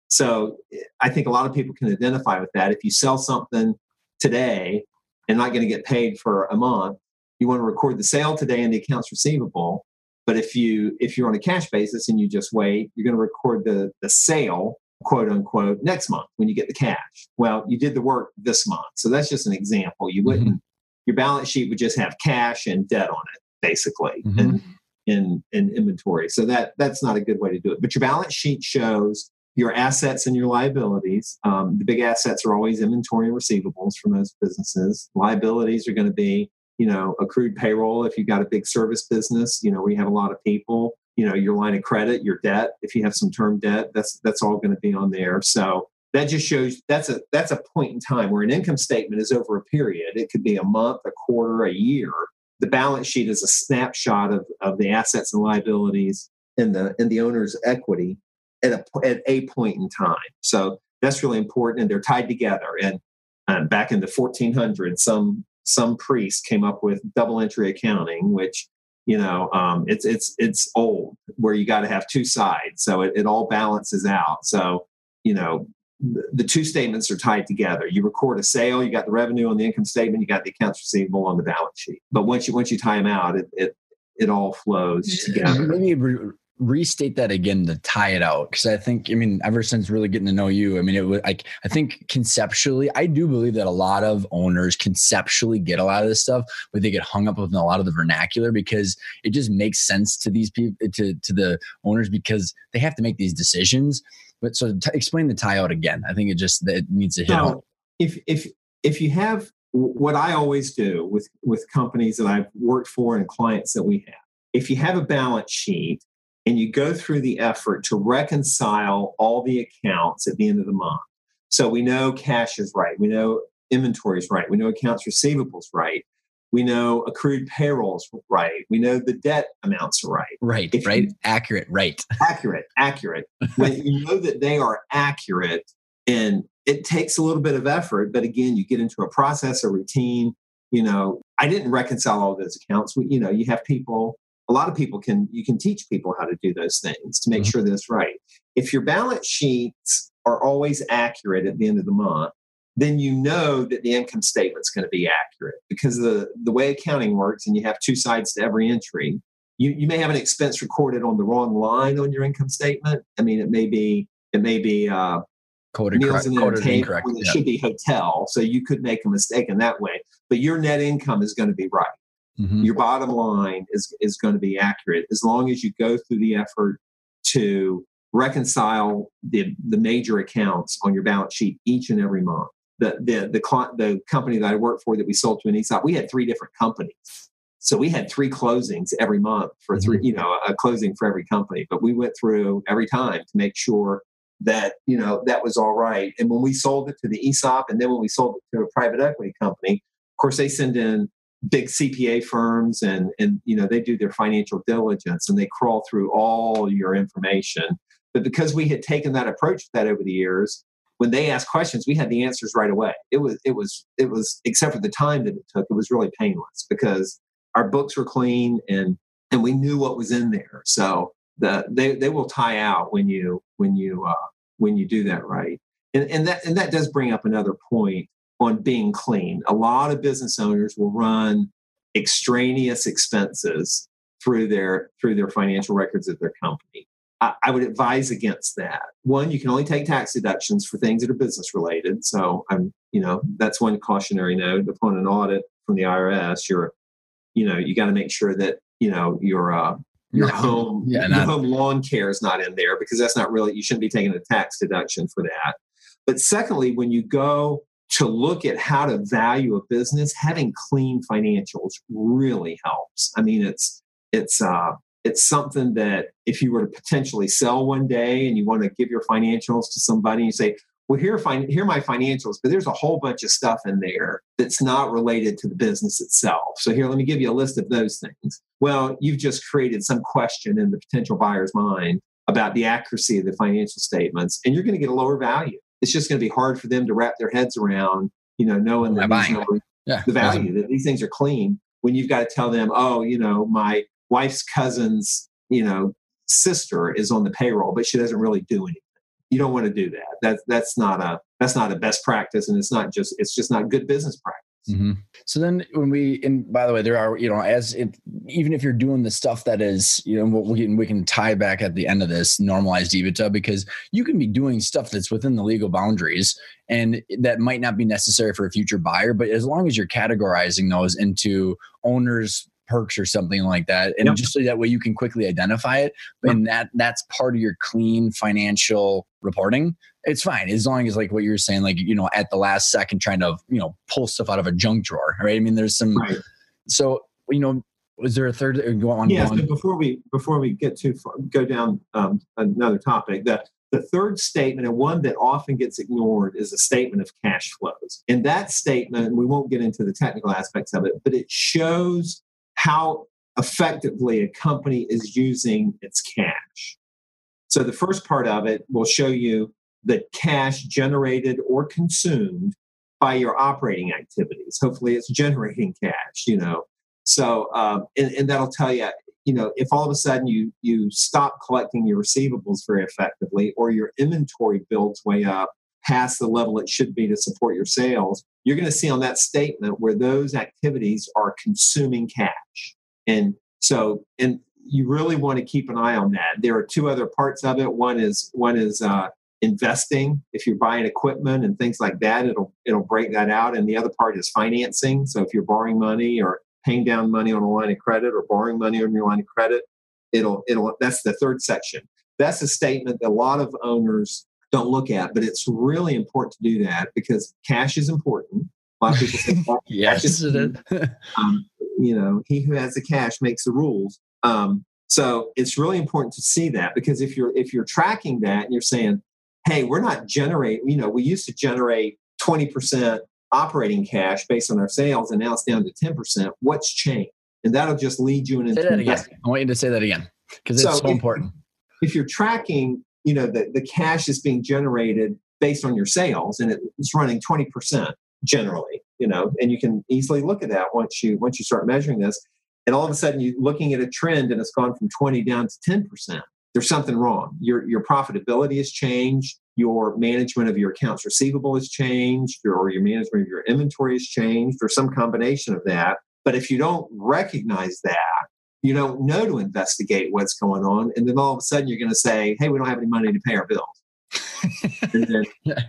So I think a lot of people can identify with that. If you sell something today and not going to get paid for a month, you want to record the sale today and the accounts receivable. But if you if you're on a cash basis and you just wait, you're going to record the the sale, quote unquote, next month when you get the cash. Well, you did the work this month. So that's just an example. You wouldn't mm-hmm. your balance sheet would just have cash and debt on it, basically, mm-hmm. and in in inventory. So that that's not a good way to do it. But your balance sheet shows your assets and your liabilities. Um, the big assets are always inventory and receivables for most businesses. Liabilities are going to be, you know, accrued payroll. If you've got a big service business, you know, we have a lot of people, you know, your line of credit, your debt. If you have some term debt, that's, that's all going to be on there. So that just shows that's a, that's a point in time where an income statement is over a period. It could be a month, a quarter, a year. The balance sheet is a snapshot of, of the assets and liabilities in the, in the owner's equity. at a at a point in time. So that's really important, and they're tied together. And uh, back in the fourteen hundreds, some some priest came up with double entry accounting, which you know um, it's it's it's old, where you got to have two sides, so it, it all balances out. So you know the, the two statements are tied together. You record a sale, you got the revenue on the income statement, you got the accounts receivable on the balance sheet. But once you once you tie them out, it it, it all flows together. Maybe re- restate that again to tie it out, because I think, I mean, ever since really getting to know you, I mean, it was like, I think conceptually, I do believe that a lot of owners conceptually get a lot of this stuff, but they get hung up with a lot of the vernacular because it just makes sense to these people, to to the owners, because they have to make these decisions. But so t- explain the tie out again. I think it just it needs to hit so home. If if if you have what I always do with with companies that I've worked for and clients that we have, if you have a balance sheet and you go through the effort to reconcile all the accounts at the end of the month. So we know cash is right. We know inventory is right. We know accounts receivable is right. We know accrued payroll is right. We know the debt amounts are right. Right, if right. You, accurate, right. Accurate, accurate. When you know that they are accurate, and it takes a little bit of effort, but again, you get into a process, a routine. You know, I didn't reconcile all those accounts. We, you know, you have people, a lot of people can, you can teach people how to do those things to make mm-hmm. sure that it's right. If your balance sheets are always accurate at the end of the month, then you know that the income statement's going to be accurate, because the, the way accounting works, and you have two sides to every entry, you, you may have an expense recorded on the wrong line on your income statement. I mean, it may be, it may be, uh, Coded meals correct, and entertainment when it yep. should be hotel. So you could make a mistake in that way, but your net income is going to be right. Mm-hmm. Your bottom line is, is going to be accurate as long as you go through the effort to reconcile the, the major accounts on your balance sheet each and every month. The, the, the, cl- the company that I worked for that we sold to an E S O P, we had three different companies. So we had three closings every month for three, mm-hmm. you know, a closing for every company, but we went through every time to make sure that, you know, that was all right. And when we sold it to the E S O P, and then when we sold it to a private equity company, of course, they send in big C P A firms, and, and, you know, they do their financial diligence, and they crawl through all your information. But because we had taken that approach to that over the years, when they asked questions, we had the answers right away. It was, it was, it was, except for the time that it took, it was really painless because our books were clean, and, and we knew what was in there. So the, they, they will tie out when you, when you, uh, when you do that right. And, and that, and that does bring up another point on being clean. A lot of business owners will run extraneous expenses through their, through their financial records of their company. I, I would advise against that. One, you can only take tax deductions for things that are business related. So I'm, you know, that's one cautionary note. Upon an audit from the I R S, you're, you know, you got to make sure that, you know, your, uh, your yeah, home, yeah, your not, home lawn care is not in there, because that's not really, you shouldn't be taking a tax deduction for that. But secondly, when you go to look at how to value a business, having clean financials really helps. I mean, it's, it's, uh, it's something that if you were to potentially sell one day and you want to give your financials to somebody and you say, well, here, fin- here are my financials, but there's a whole bunch of stuff in there that's not related to the business itself. So here, let me give you a list of those things. Well, you've just created some question in the potential buyer's mind about the accuracy of the financial statements, and you're going to get a lower value. It's just going to be hard for them to wrap their heads around, you know, knowing that these numbers, yeah, the value, that these things are clean, when you've got to tell them, oh, you know, my wife's cousin's, you know, sister is on the payroll, but she doesn't really do anything. You don't want to do that. That's that's not a that's not a best practice, and it's not just it's just not good business practice. Mm-hmm. So then, when we and by the way, there are, you know, as it, even if you're doing the stuff that is, you know, we can we can tie back at the end of this normalized EBITDA, because you can be doing stuff that's within the legal boundaries and that might not be necessary for a future buyer, but as long as you're categorizing those into owners' perks or something like that, and yep. just so that way you can quickly identify it, yep. and that that's part of your clean financial reporting, it's fine, as long as, like what you're saying, like, you know, at the last second trying to, you know, pull stuff out of a junk drawer, right? I mean, there's some, right. So, you know, was there a third? Go on. Yes, go on. but before we before we get too far, go down um, another topic, that the third statement, and one that often gets ignored, is a statement of cash flows. And that statement, we won't get into the technical aspects of it, but it shows how effectively a company is using its cash. So the first part of it will show you the cash generated or consumed by your operating activities. Hopefully it's generating cash, you know. So, um, and, and that'll tell you, you know, if all of a sudden you you stop collecting your receivables very effectively, or your inventory builds way up past the level it should be to support your sales, you're going to see on that statement where those activities are consuming cash. And so, and you really want to keep an eye on that. There are two other parts of it. One is one is uh, investing. If you're buying equipment and things like that, it'll it'll break that out. And the other part is financing. So if you're borrowing money or paying down money on a line of credit or borrowing money on your line of credit, it'll it'll that's the third section. That's a statement that a lot of owners don't look at, but it's really important to do that because cash is important. A lot of people say, well, yes, is, um, you know, he who has the cash makes the rules. Um, so it's really important to see that, because if you're if you're tracking that and you're saying, hey, we're not generating, you know, we used to generate twenty percent operating cash based on our sales, and now it's down to ten percent. What's changed? And that'll just lead you into say that again. I want you to say that again because it's so, so if, important. If you're tracking, you know, the, the cash is being generated based on your sales, and it's running twenty percent generally, you know, and you can easily look at that once you once you start measuring this. And all of a sudden you're looking at a trend and it's gone from twenty down to ten percent. There's something wrong. Your your profitability has changed. Your management of your accounts receivable has changed, or your management of your inventory has changed, or some combination of that. But if you don't recognize that, you don't know to investigate what's going on. And then all of a sudden you're going to say, hey, we don't have any money to pay our bills. And then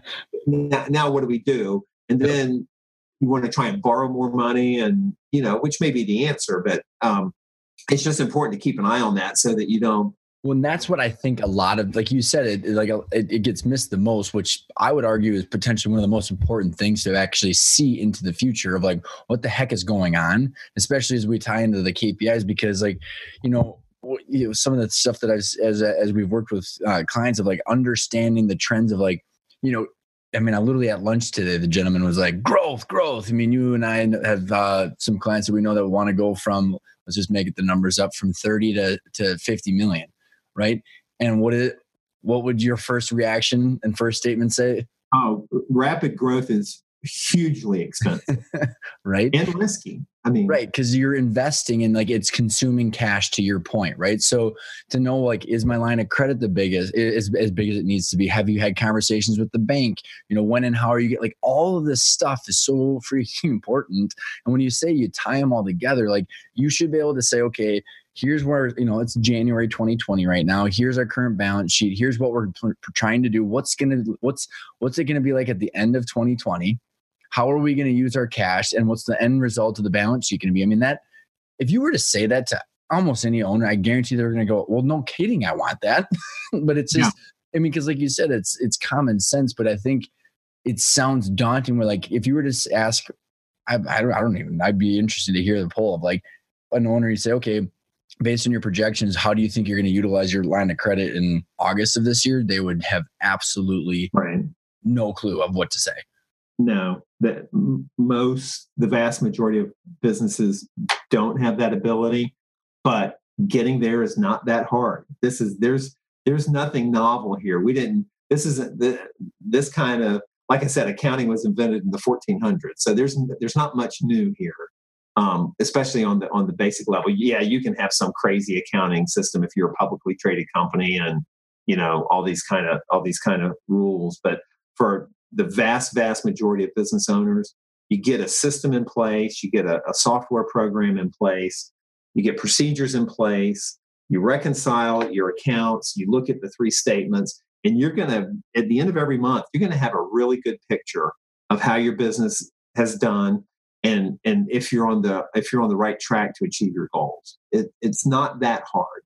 now, now what do we do? And then you want to try and borrow more money, and, you know, which may be the answer, but um, it's just important to keep an eye on that so that you don't. Well, and that's what I think a lot of, like you said, it like it, it gets missed the most, which I would argue is potentially one of the most important things to actually see into the future of like what the heck is going on, especially as we tie into the K P Is, because like, you know, you know some of the stuff that I've, as as we've worked with uh, clients of like understanding the trends of like, you know, I mean, I literally at lunch today, the gentleman was like, growth, growth. I mean, you and I have uh, some clients that we know that want to go from, let's just make it the numbers up, from thirty to, to fifty million. Right. And what is, what would your first reaction and first statement say? Oh, rapid growth is hugely expensive. Right. And risky. I mean, right. Cause you're investing in, like, it's consuming cash, to your point. Right. So to know, like, is my line of credit the biggest, is as big as it needs to be? Have you had conversations with the bank? You know, when and how are you get, like, all of this stuff is so freaking important. And when you say you tie them all together, like, you should be able to say, okay, here's where, you know, it's January twenty twenty right now. Here's our current balance sheet. Here's what we're pl- trying to do. What's going to, what's, what's it going to be like at the end of twenty twenty? How are we going to use our cash? And what's the end result of the balance sheet going to be? I mean, that, if you were to say that to almost any owner, I guarantee they're going to go, well, no kidding, I want that. But it's just, yeah. I mean, because like you said, it's, it's common sense, but I think it sounds daunting where, like, if you were to ask, I, I don't, I don't even, I'd be interested to hear the poll of, like, an owner, you say, okay, based on your projections, how do you think you're going to utilize your line of credit in August of this year? They would have absolutely right. no clue of what to say. No, that most, the vast majority of businesses don't have that ability, but getting there is not that hard. This is, there's, there's nothing novel here. We didn't, this isn't the, this kind of, like I said, accounting was invented in the fourteen hundreds. So there's, there's not much new here. Um, especially on the on the basic level. Yeah, you can have some crazy accounting system if you're a publicly traded company, and, you know, all these kind of all these kind of rules. But for the vast vast majority of business owners, you get a system in place, you get a, a software program in place, you get procedures in place, you reconcile your accounts, you look at the three statements, and you're going to, at the end of every month, you're going to have a really good picture of how your business has done. And and if you're on the if you're on the right track to achieve your goals, it, it's not that hard.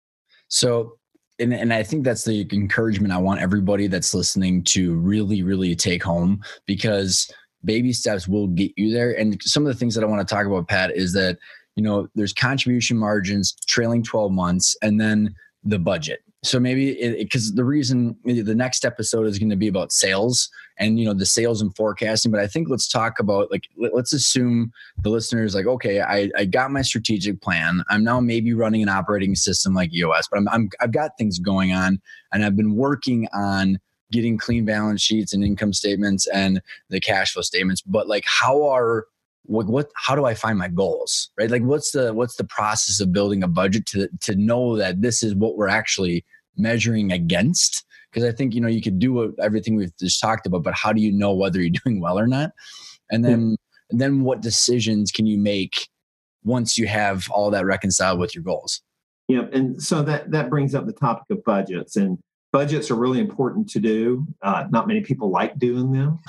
So, and and I think that's the encouragement I want everybody that's listening to really, really take home, because baby steps will get you there. And some of the things that I want to talk about, Pat, is that, you know, there's contribution margins, trailing twelve months, and then the budget. So maybe because the reason the next episode is going to be about sales and, you know, the sales and forecasting. But I think let's talk about like, let's assume the listener is like, okay, I, I got my strategic plan. I'm now maybe running an operating system like E O S, but I'm, I'm I've got things going on and I've been working on getting clean balance sheets and income statements and the cash flow statements. But like, how are What, what, how do I find my goals, right? Like what's the, what's the process of building a budget to, to know that this is what we're actually measuring against? Because I think, you know, you could do what, everything we've just talked about, but how do you know whether you're doing well or not? And then, yeah. then what decisions can you make once you have all that reconciled with your goals? Yeah. And so that, that brings up the topic of budgets, and budgets are really important to do. Uh, not many people like doing them.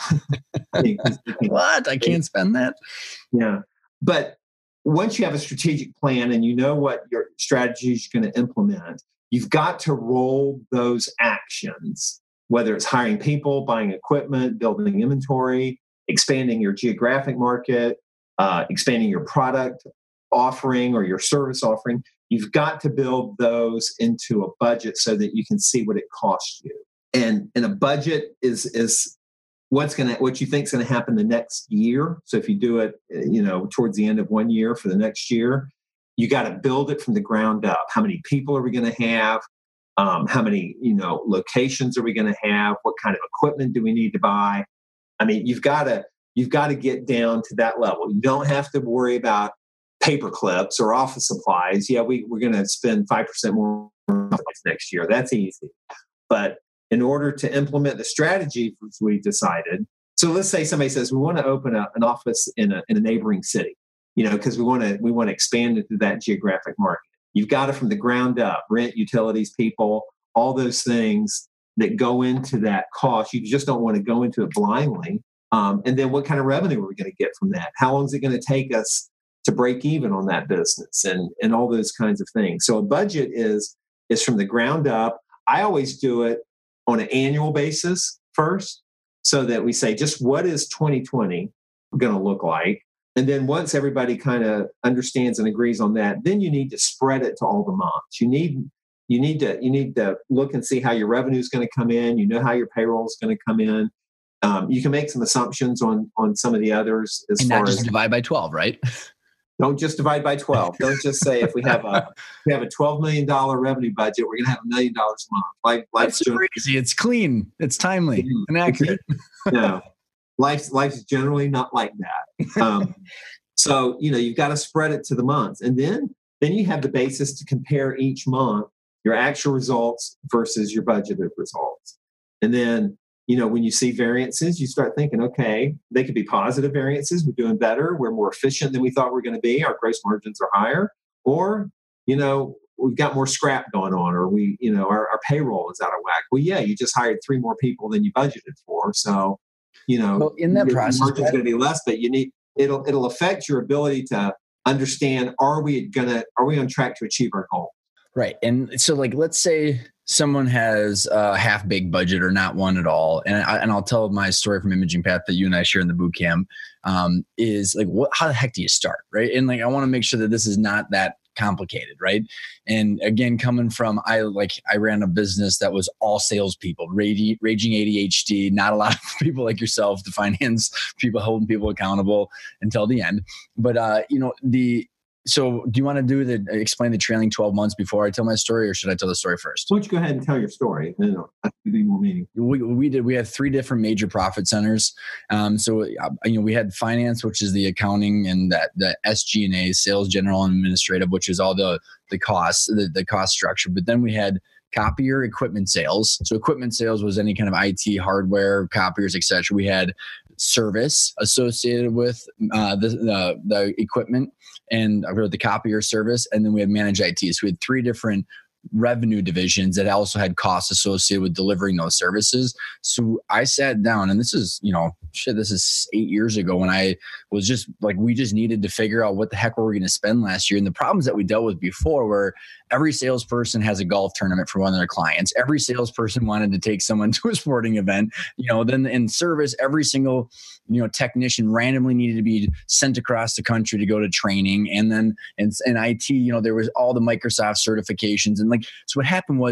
What? I can't spend that? Yeah. But once you have a strategic plan and you know what your strategy is going to implement, you've got to roll those actions, whether it's hiring people, buying equipment, building inventory, expanding your geographic market, uh, expanding your product offering or your service offering. You've got to build those into a budget so that you can see what it costs you. And, and a budget is, is what's going to, what you think is going to happen the next year. So if you do it, you know, towards the end of one year for the next year, you got to build it from the ground up. How many people are we going to have? Um, how many, you know, locations are we going to have? What kind of equipment do we need to buy? I mean, you've got to, you've got to get down to that level. You don't have to worry about paper clips or office supplies. Yeah, we, we're going to spend five percent more next year. That's easy. But in order to implement the strategy we decided, so let's say somebody says, we want to open a, an office in a, in a neighboring city, you know, because we want to, we want to expand into that geographic market. You've got it from the ground up, rent, utilities, people, all those things that go into that cost. You just don't want to go into it blindly. Um, and then what kind of revenue are we going to get from that? How long is it going to take us to break even on that business, and, and all those kinds of things. So a budget is, is from the ground up. I always do it on an annual basis first, so that we say, just what is twenty twenty going to look like? And then once everybody kind of understands and agrees on that, then you need to spread it to all the months. You need, you need to, you need to look and see how your revenue is going to come in. You know how your payroll is going to come in. Um, you can make some assumptions on, on some of the others as and far not just as divide by twelve, right? Don't just divide by twelve. Don't just say if we have a if we have a twelve million dollars revenue budget, we're going to have a million dollars a month. Life, life's That's crazy. It's clean. It's timely mm-hmm. and accurate. No, life's life's generally not like that. Um, so you know you've got to spread it to the months, and then then you have the basis to compare each month your actual results versus your budgeted results, and then. You know, when you see variances, you start thinking, okay, they could be positive variances. We're doing better. We're more efficient than we thought we were going to be. Our gross margins are higher. Or, you know, we've got more scrap going on, or we, you know, our, our payroll is out of whack. Well, yeah, you just hired three more people than you budgeted for. So, you know, well, in that your process, margin's going to be less, but you need, it'll, it'll affect your ability to understand, are we going to, are we on track to achieve our goal? Right. And so like, let's say someone has a half baked budget or not one at all. And I, and I'll tell my story from Imaging Path that you and I share in the boot camp um, is like, what, how the heck do you start? Right. And like, I want to make sure that this is not that complicated. Right. And again, coming from, I like, I ran a business that was all salespeople, raging, raging A D H D, not a lot of people like yourself, the finance people holding people accountable until the end. But, uh, you know, the, So do you want to do the explain the trailing twelve months before I tell my story, or should I tell the story first? Why don't you go ahead and tell your story? Then I'll give you more meaning. We, we did. We had three different major profit centers. Um, so uh, you know, we had finance, which is the accounting, and that the S G and A, sales, general, and administrative, which is all the the costs, the, the cost structure. But then we had copier equipment sales. So equipment sales was any kind of I T hardware, copiers, et cetera. We had service associated with uh, the, the the equipment and uh, the copier service, and then we had managed I T. So we had three different revenue divisions that also had costs associated with delivering those services. So I sat down, and this is, you know, shit, this is eight years ago when I was just like, we just needed to figure out what the heck were we going to spend last year. And the problems that we dealt with before were every salesperson has a golf tournament for one of their clients. Every salesperson wanted to take someone to a sporting event, you know, then in service, every single, you know, technician randomly needed to be sent across the country to go to training. And then in, in I T, you know, there was all the Microsoft certifications. And like, so what happened was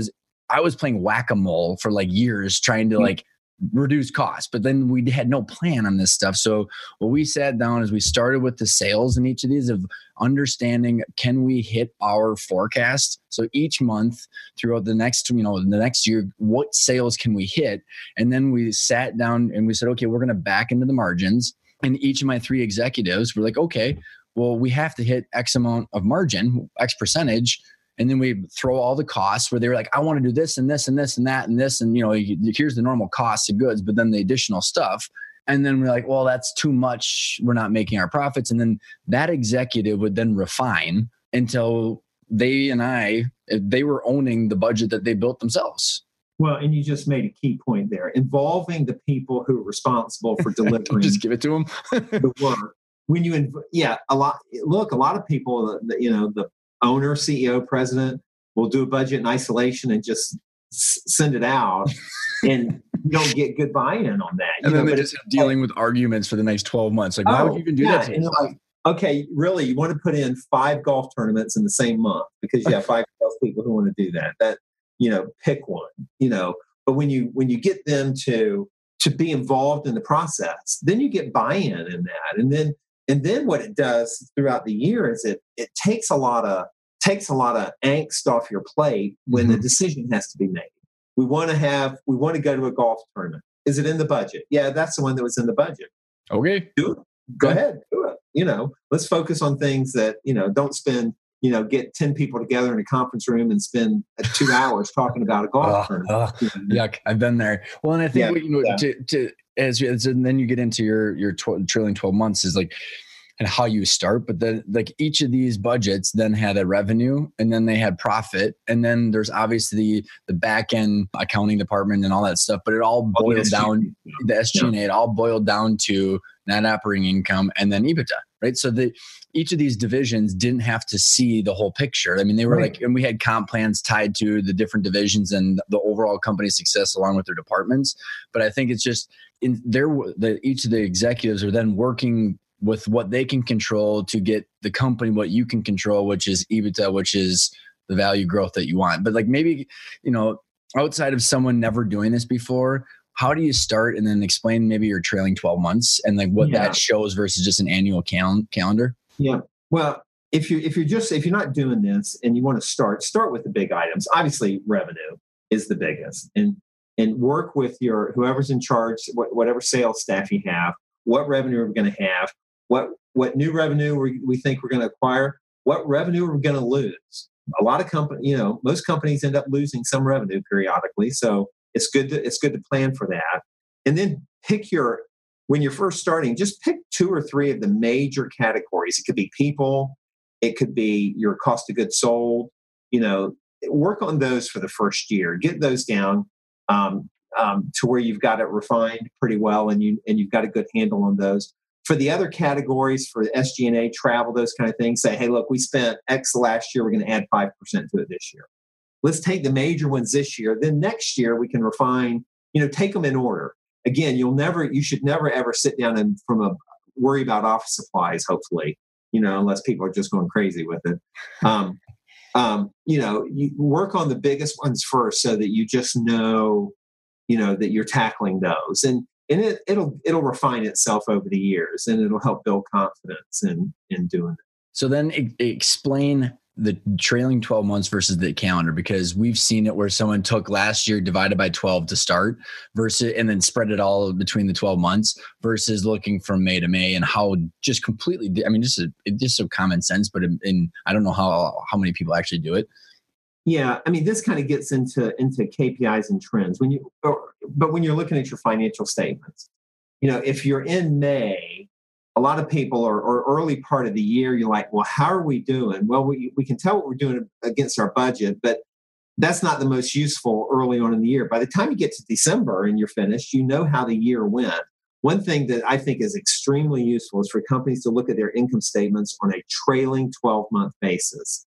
I was playing whack-a-mole for like years trying to like reduce costs, but then we had no plan on this stuff. So what we sat down is we started with the sales in each of these of understanding, can we hit our forecast? So each month throughout the next, you know, the next year, what sales can we hit? And then we sat down and we said, okay, we're going to back into the margins. And each of my three executives were like, okay, well, we have to hit X amount of margin, X percentage. And then we throw all the costs where they were like, I want to do this and this and this and that and this. And, you know, here's the normal costs of goods, but then the additional stuff. And then we're like, well, that's too much. We're not making our profits. And then that executive would then refine until they and I, they were owning the budget that they built themselves. Well, and you just made a key point there, involving the people who are responsible for delivering. Just give it to them. The work. When you, inv- yeah, a lot, look, a lot of people, the, you know, the owner, C E O, president will do a budget in isolation and just s- send it out, and you don't get good buy-in on that. And you then know, they just have dealing with arguments for the next twelve months. Like, why oh, would you even do yeah, that to and like, okay, really, you want to put in five golf tournaments in the same month because you have five people who want to do that. That, you know, pick one, you know. But when you when you get them to to be involved in the process, then you get buy-in in that, and then. And then what it does throughout the year is it it takes a lot of takes a lot of angst off your plate when mm-hmm. the decision has to be made. We want to have we want to go to a golf tournament. Is it in the budget? Yeah, that's the one that was in the budget. Okay, do it. Go okay. ahead, do it. You know, let's focus on things that, you know, don't spend, you know, get ten people together in a conference room and spend two hours talking about a golf uh, tournament. Uh, you know? Yuck, I've been there. Well, and I think yeah, what, you know, yeah. to to as, as and then you get into your your tw- trailing twelve months is like. And how you start, but then like each of these budgets then had a revenue and then they had profit. And then there's obviously the back end accounting department and all that stuff, but it all boiled oh, down, the S G and A, yeah. it all boiled down to net operating income and then EBITDA, right? So the, each of these divisions didn't have to see the whole picture. I mean, they were right. like, and we had comp plans tied to the different divisions and the overall company success along with their departments. But I think it's just in there, the, each of the executives are then working with what they can control to get the company what you can control, which is EBITDA, which is the value growth that you want. But like maybe, you know, outside of someone never doing this before, how do you start and then explain maybe your trailing twelve months and like what yeah. that shows versus just an annual cal- calendar? Yeah. Well, if you if you're just if you're not doing this and you want to start, start with the big items. Obviously, revenue is the biggest, and and work with your whoever's in charge, whatever sales staff you have. What revenue are we going to have? What what new revenue we, we think we're going to acquire? What revenue are we going to lose? A lot of companies, you know, most companies end up losing some revenue periodically. So it's good to it's good to plan for that. And then pick your when you're first starting, just pick two or three of the major categories. It could be people, it could be your cost of goods sold. You know, work on those for the first year. Get those down um, um, to where you've got it refined pretty well, and you and you've got a good handle on those. For the other categories, for S G and A, travel, those kind of things, say, hey, look, we spent X last year. We're going to add five percent to it this year. Let's take the major ones this year. Then next year we can refine, you know, take them in order. Again, you'll never, you should never, ever sit down and from a worry about office supplies, hopefully, you know, unless people are just going crazy with it. Um, um, you know, you work on the biggest ones first so that you just know, you know, that you're tackling those. And And it, it'll it'll refine itself over the years, and it'll help build confidence in in doing it. So then e- explain the trailing twelve months versus the calendar, because we've seen it where someone took last year divided by twelve to start versus and then spread it all between the twelve months versus looking from May to May, and how just completely, I mean, just a, just some common sense, but in, in I don't know how how many people actually do it. Yeah, I mean, this kind of gets into into K P Is and trends when you, or, but when you're looking at your financial statements, you know, if you're in May, a lot of people are, or early part of the year, you're like, well, how are we doing? Well, we we can tell what we're doing against our budget, but that's not the most useful early on in the year. By the time you get to December and you're finished, you know how the year went. One thing that I think is extremely useful is for companies to look at their income statements on a trailing twelve-month basis.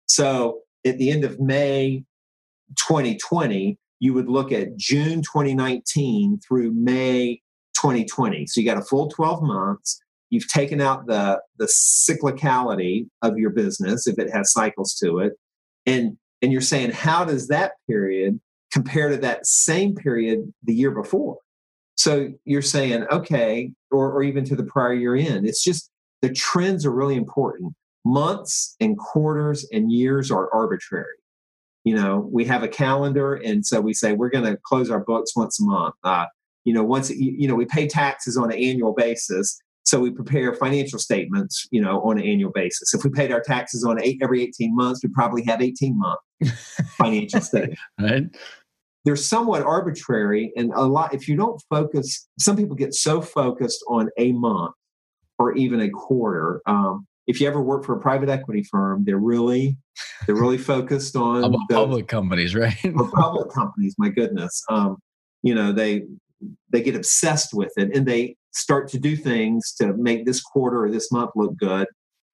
So at the end of May twenty twenty, you would look at June twenty nineteen through May twenty twenty. So you got a full twelve months. You've taken out the, the cyclicality of your business, if it has cycles to it. And, and you're saying, how does that period compared to that same period the year before. So you're saying, okay, or, or even to the prior year end. It's just the trends are really important. Months and quarters and years are arbitrary. You know, we have a calendar, and so we say we're going to close our books once a month. Uh, you know, once you know we pay taxes on an annual basis, so we prepare financial statements. You know, on an annual basis. If we paid our taxes on eight, every eighteen months, we probably have eighteen month financial statements. Right. They're somewhat arbitrary, and a lot. If you don't focus, some people get so focused on a month or even a quarter. Um, if you ever work for a private equity firm, they're really they're really focused on About the, public companies, right? or public companies. My goodness, um, you know they they get obsessed with it, and they start to do things to make this quarter or this month look good.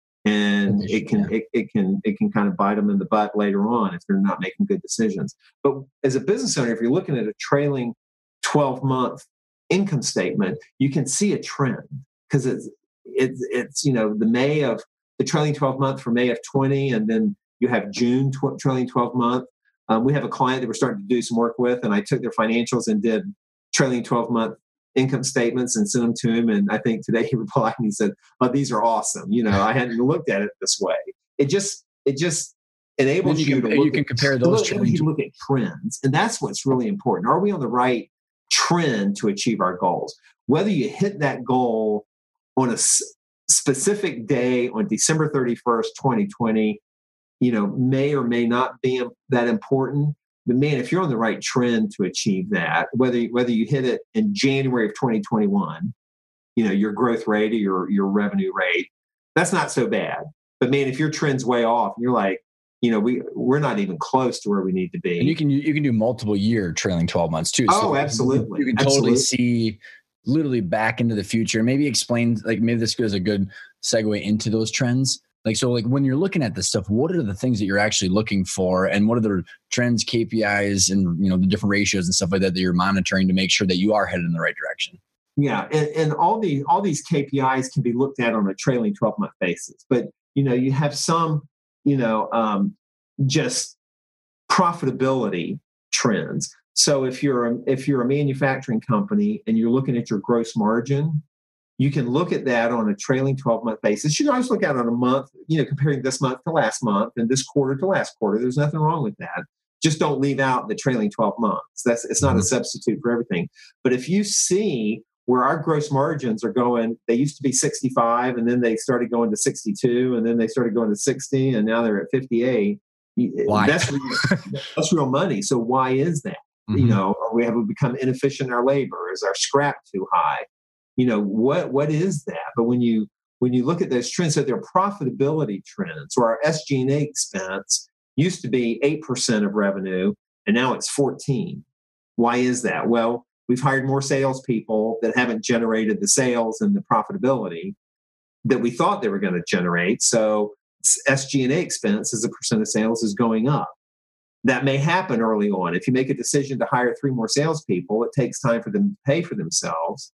And it can yeah. it, it can it can kind of bite them in the butt later on if they're not making good decisions. But as a business owner, if you're looking at a trailing twelve month income statement, you can see a trend because it's it's it's you know the May of the trailing twelve month for May of twenty, and then you have June tw- trailing twelve month. Um, we have a client that we're starting to do some work with, and I took their financials and did trailing twelve month income statements and sent them to him. And I think today he replied and he said, "Oh, these are awesome. You know, I hadn't looked at it this way." It just, it just enables you, you can, to look you can at, compare those to look, you look at trends. And that's what's really important. Are we on the right trend to achieve our goals? Whether you hit that goal on a s- specific day on December thirty-first, twenty twenty, you know, may or may not be that important. But man, if you're on the right trend to achieve that, whether whether you hit it in January of twenty twenty-one, you know, your growth rate or your your revenue rate, that's not so bad. But man, if your trend's way off, and you're like, you know, we we're not even close to where we need to be. And you can you can do multiple year trailing twelve months too. Oh, so absolutely. You can absolutely. totally see literally back into the future. Maybe explain, like maybe this goes a good segue into those trends. Like, so like when you're looking at this stuff, what are the things that you're actually looking for, and what are the trends, K P Is, and, you know, the different ratios and stuff like that that you're monitoring to make sure that you are headed in the right direction? Yeah. And, and all these, all these K P Is can be looked at on a trailing twelve month basis, but, you know, you have some, you know, um, just profitability trends. So if you're a, if you're a manufacturing company and you're looking at your gross margin, you can look at that on a trailing twelve month basis. You can always look at it on a month, you know, comparing this month to last month and this quarter to last quarter. There's nothing wrong with that. Just don't leave out the trailing twelve months. That's it's not mm-hmm. a substitute for everything. But if you see where our gross margins are going, they used to be sixty-five, and then they started going to sixty-two, and then they started going to sixty, and now they're at fifty-eight. Why? That's real, that's real money. So why is that? Mm-hmm. You know, or we have become inefficient in our labor? Is our scrap too high? You know, what what is that? But when you when you look at those trends, so they're profitability trends. So our S G and A expense used to be eight percent of revenue, and now it's fourteen. Why is that? Well, we've hired more salespeople that haven't generated the sales and the profitability that we thought they were going to generate. So S G and A expense as a percent of sales is going up. That may happen early on. If you make a decision to hire three more salespeople, it takes time for them to pay for themselves.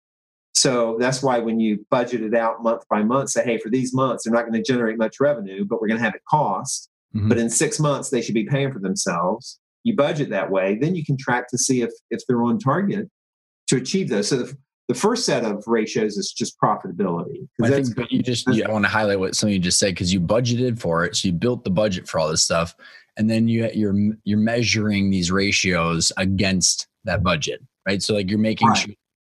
So that's why when you budget it out month by month, say, hey, for these months, they're not going to generate much revenue, but we're going to have it cost. Mm-hmm. But in six months, they should be paying for themselves. You budget that way. Then you can track to see if, if they're on target to achieve those. So the, the first set of ratios is just profitability. I think you just, you, I want to highlight what something you just said, because you budgeted for it. So you built the budget for all this stuff. And then you, you're, you're measuring these ratios against that budget, right? So like you're making right. sure.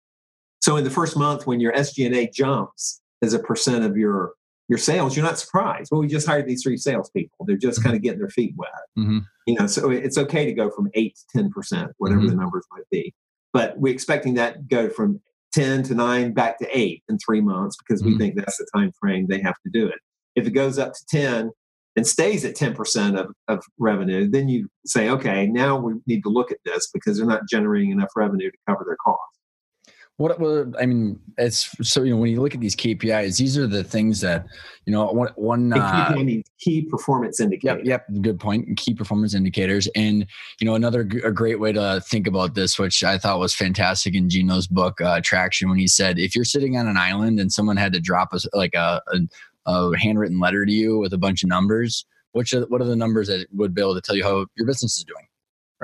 So in the first month, when your S G and A jumps as a percent of your, your sales, you're not surprised. Well, we just hired these three salespeople. They're just mm-hmm. kind of getting their feet wet. Mm-hmm. You know, so it's okay to go from eight to ten percent, whatever mm-hmm. the numbers might be. But we're expecting that to go from ten to nine back to eight in three months because mm-hmm. we think that's the time frame they have to do it. If it goes up to ten and stays at ten percent of, of revenue, then you say, okay, now we need to look at this because they're not generating enough revenue to cover their costs. What, what I mean, it's so, you know, when you look at these K P Is, these are the things that, you know, one, one uh, K P I means key performance indicators. Yep, yep, good point. Key performance indicators. And, you know, another a great way to think about this, which I thought was fantastic in Gino's book, uh, Traction, when he said, if you're sitting on an island and someone had to drop a, like a, a, a handwritten letter to you with a bunch of numbers, which are, what are the numbers that would be able to tell you how your business is doing, right? Yeah.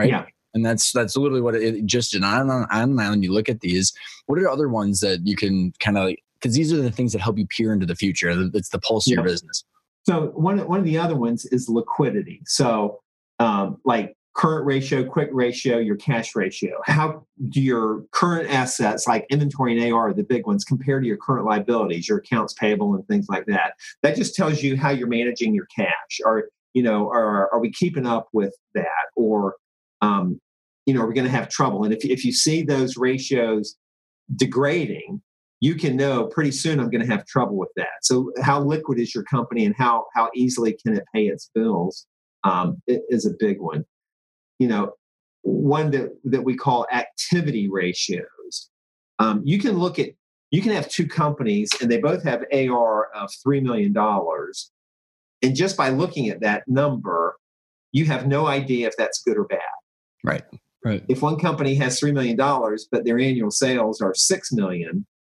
And that's that's literally what it just on on online. You look at these. What are other ones that you can kind of like, because these are the things that help you peer into the future. It's the pulse of Yeah. your business. So one one of the other ones is liquidity. So um, like current ratio, quick ratio, your cash ratio. How do your current assets like inventory and A R are the big ones compared to your current liabilities, your accounts payable and things like that? That just tells you how you're managing your cash. Or, you know, are, are we keeping up with that? Or, um, you know, are we going to have trouble? And if, if you see those ratios degrading, you can know pretty soon I'm going to have trouble with that. So how liquid is your company and how, how easily can it pay its bills um, is a big one. You know, one that, that we call activity ratios. Um, you can look at, you can have two companies and they both have A R of three million dollars. And just by looking at that number, you have no idea if that's good or bad. Right. Right. If one company has three million dollars, but their annual sales are six million dollars,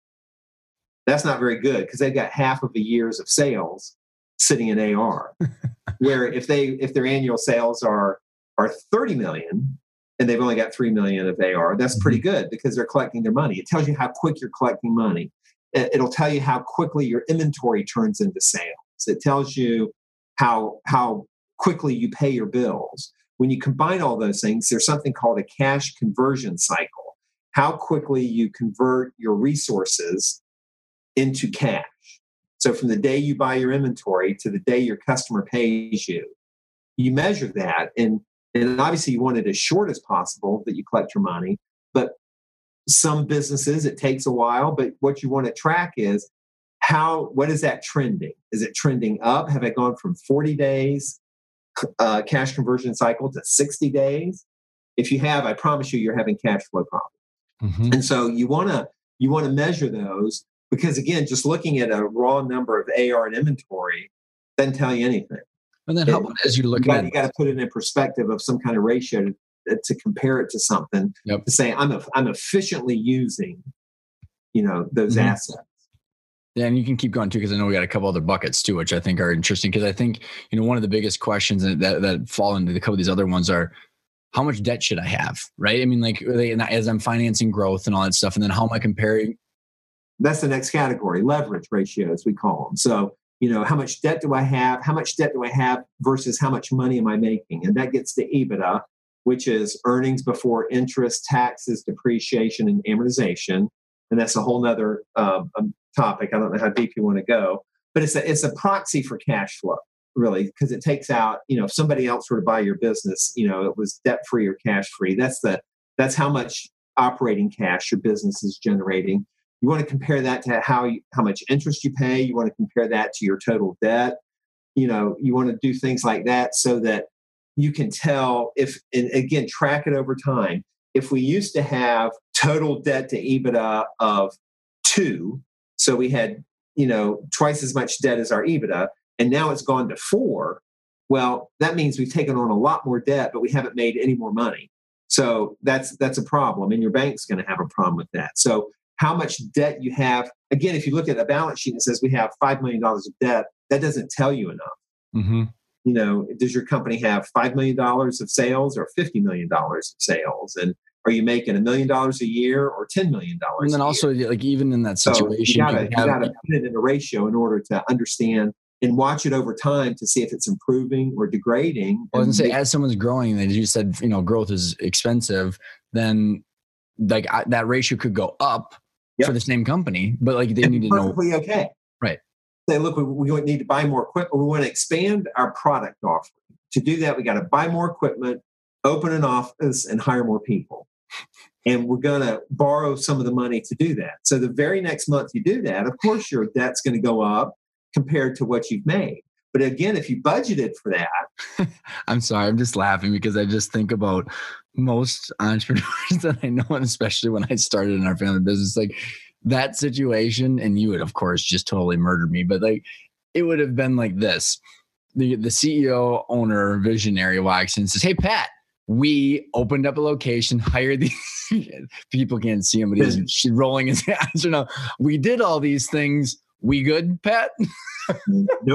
that's not very good because they've got half of a year's of sales sitting in A R. Where if they, if their annual sales are are thirty million and they've only got three million of A R, that's pretty good because they're collecting their money. It tells you how quick you're collecting money. It'll tell you how quickly your inventory turns into sales. It tells you how, how quickly you pay your bills. When you combine all those things, there's something called a cash conversion cycle. How quickly you convert your resources into cash. So from the day you buy your inventory to the day your customer pays you, you measure that. And And obviously you want it as short as possible that you collect your money, but some businesses, it takes a while, but what you want to track is how, what is that trending? Is it trending up? Have I gone from forty days uh, cash conversion cycle to sixty days? If you have, I promise you, you're having cash flow problems. Mm-hmm. And so you want to, you want to measure those because again, just looking at a raw number of A R and inventory doesn't tell you anything. And then how, as you're looking you got, at, you got to put it in perspective of some kind of ratio to, to compare it to something. Yep. To say I'm a, I'm efficiently using, you know, those mm-hmm. assets. Yeah, and you can keep going too because I know we got a couple other buckets too, which I think are interesting. Because I think you know one of the biggest questions that that fall into a couple of these other ones are how much debt should I have, right? I mean, like as I'm financing growth and all that stuff, and then how am I comparing? That's the next category, leverage ratios we call them. So. You know, how much debt do I have? How much debt do I have versus how much money am I making? And that gets to EBITDA, which is earnings before interest, taxes, depreciation, and amortization. And that's a whole nother uh, topic. I don't know how deep you want to go, but it's a, it's a proxy for cash flow, really, because it takes out, you know, if somebody else were to buy your business, you know, it was debt-free or cash-free. That's the that's how much operating cash your business is generating. You want to compare that to how you, how much interest you pay. You want to compare that to your total debt. You know, you want to do things like that so that you can tell if, and again, track it over time. If we used to have total debt to EBITDA of two, so we had, you know, twice as much debt as our EBITDA, and now it's gone to four, well, that means we've taken on a lot more debt, but we haven't made any more money. So that's that's a problem, and your bank's going to have a problem with that. So how much debt you have. Again, if you look at a balance sheet and it says we have five million dollars of debt, that doesn't tell you enough. Mm-hmm. You know, does your company have five million dollars of sales or fifty million dollars of sales? And are you making a million dollars a year or ten million dollars And then a also, year? like even in that situation, so you got to put it in a ratio in order to understand and watch it over time to see if it's improving or degrading. I was going to say, as someone's growing, as you said, you know, growth is expensive, then like I, that ratio could go up. Yep. For the same company, but like they need to know. Perfectly okay. Right. Say, look, we, we need to buy more equipment. We want to expand our product offering. To do that, we got to buy more equipment, open an office, and hire more people. And we're going to borrow some of the money to do that. So the very next month you do that, of course, your debt's going to go up compared to what you've made. But again, if you budgeted for that. I'm sorry, I'm just laughing because I just think about most entrepreneurs that I know, and especially when I started in our family business, like that situation, and you would, of course, just totally murdered me, but like it would have been like this. The, the C E O, owner, visionary walks in and says, hey, Pat, we opened up a location, hired these people can't see him, but he's rolling his eyes. Or no, we did all these things. We good, Pat? Nope.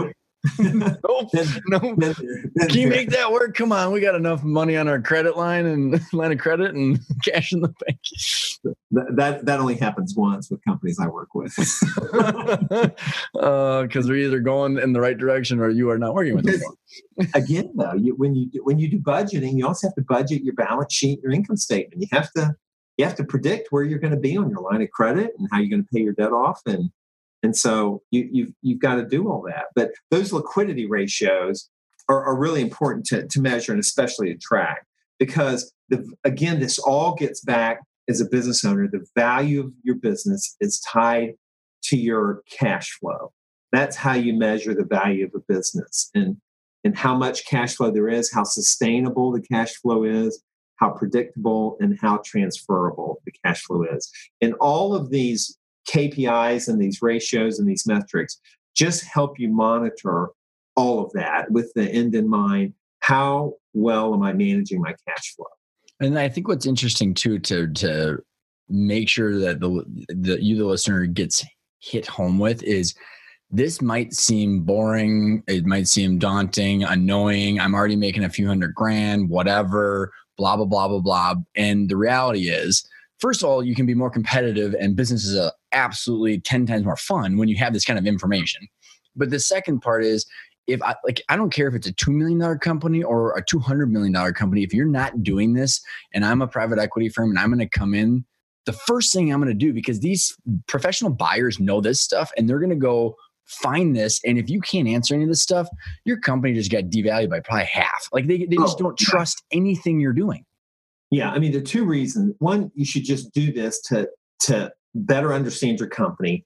nope. nope. Can you make that work? Come on. We got enough money on our credit line and line of credit and cash in the bank. That, that, that only happens once with companies I work with. Because uh, they're either going in the right direction or you are not working with them. Again, though, you, when you do, when you do budgeting, you also have to budget your balance sheet, your income statement. You have to you have to predict where you're going to be on your line of credit and how you're going to pay your debt off, and and so you, you've you've got to do all that. But those liquidity ratios are, are really important to, to measure and especially to track, because the, again, this all gets back as a business owner. The value of your business is tied to your cash flow. That's how you measure the value of a business, and and how much cash flow there is, how sustainable the cash flow is, how predictable and how transferable the cash flow is. And all of these K P Is and these ratios and these metrics just help you monitor all of that with the end in mind. How well am I managing my cash flow? And I think what's interesting too, to to make sure that the, the you, the listener, gets hit home with is, this might seem boring. It might seem daunting, annoying. I'm already making a few hundred grand, whatever, blah, blah, blah, blah, blah. And the reality is, first of all, you can be more competitive, and business is a absolutely ten times more fun when you have this kind of information. But the second part is, if I like, I don't care if it's a two million dollars company or a two hundred million dollars company. If you're not doing this, and I'm a private equity firm and I'm going to come in, the first thing I'm going to do, because these professional buyers know this stuff and they're going to go find this. And if you can't answer any of this stuff, your company just got devalued by probably half. Like they, they just oh, don't trust anything you're doing. Yeah. I mean, there are two reasons. One, you should just do this to, to better understand your company,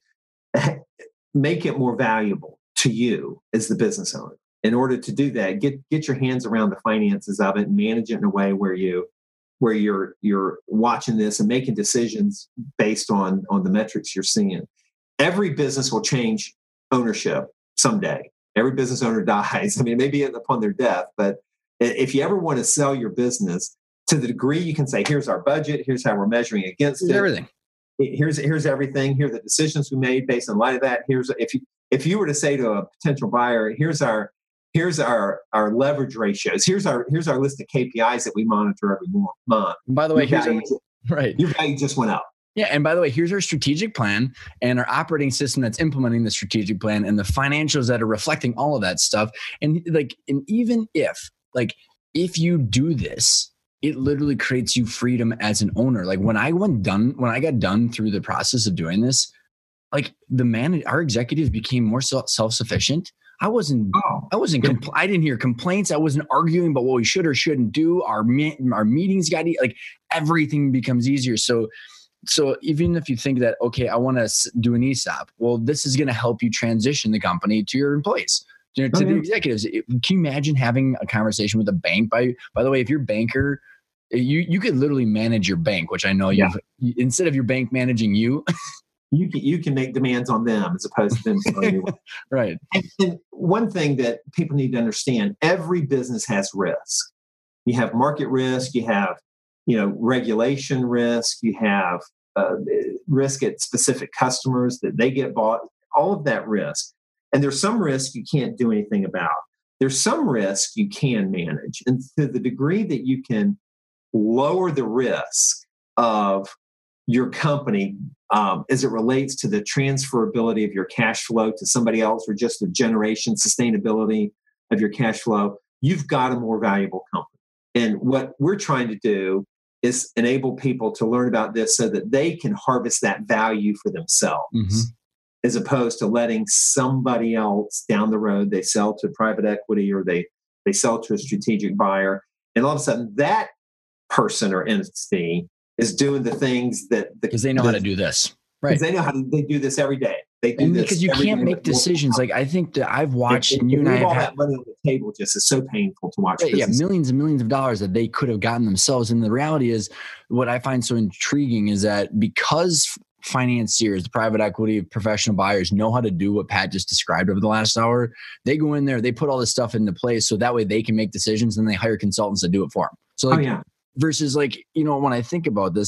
make it more valuable to you as the business owner. In order to do that, get, get your hands around the finances of it and manage it in a way where you, where you're, you're watching this and making decisions based on, on the metrics you're seeing. Every business will change ownership someday. Every business owner dies. I mean, maybe upon their death, but if you ever want to sell your business, to the degree you can say, here's our budget, here's how we're measuring against here's it. Everything. Here's here's everything. Here are the decisions we made based on light of that. Here's if you if you were to say to a potential buyer, here's our here's our our leverage ratios. Here's our here's our list of K P Is that we monitor every month. And by the way, your here's value, our, right. Your value just went up. Yeah. And by the way, here's our strategic plan and our operating system that's implementing the strategic plan and the financials that are reflecting all of that stuff. And like, and even if, like, if you do this, it literally creates you freedom as an owner. Like when I went done, when I got done through the process of doing this, like the man, our executives became more self-sufficient. I wasn't, oh. I wasn't, compl- I didn't hear complaints. I wasn't arguing about what we should or shouldn't do. Our, me- our meetings got, like everything becomes easier. So, So even if you think that, okay, I want to do an E S O P, well, this is going to help you transition the company to your employees, to, to okay. the executives. It, can you imagine having a conversation with a bank? By by the way, if your banker, you you could literally manage your bank, which I know you've, yeah. instead of your bank managing you. you can, you can make demands on them as opposed to them telling you. Right. And, and one thing that people need to understand, every business has risk. You have market risk, you have you know, regulation risk, you have uh, risk at specific customers that they get bought, all of that risk. And there's some risk you can't do anything about. There's some risk you can manage. And to the degree that you can lower the risk of your company um, as it relates to the transferability of your cash flow to somebody else, or just the generation sustainability of your cash flow, you've got a more valuable company. And what we're trying to do is enable people to learn about this so that they can harvest that value for themselves, mm-hmm. as opposed to letting somebody else down the road, they sell to private equity or they, they sell to a strategic buyer. And all of a sudden that person or entity is doing the things that... Because they know the, how to do this. Right. Because they know how to they do this every day. They do and this because you can't make decisions. Like I think that I've watched if, and you and I have all had, that money on the table just is so painful to watch. Right, yeah, millions and millions of dollars that they could have gotten themselves. And the reality is, what I find so intriguing is that because financiers, the private equity, professional buyers know how to do what Pat just described over the last hour, they go in there, they put all this stuff into place so that way they can make decisions and they hire consultants to do it for them. So like, oh, yeah. versus like, you know, when I think about this, it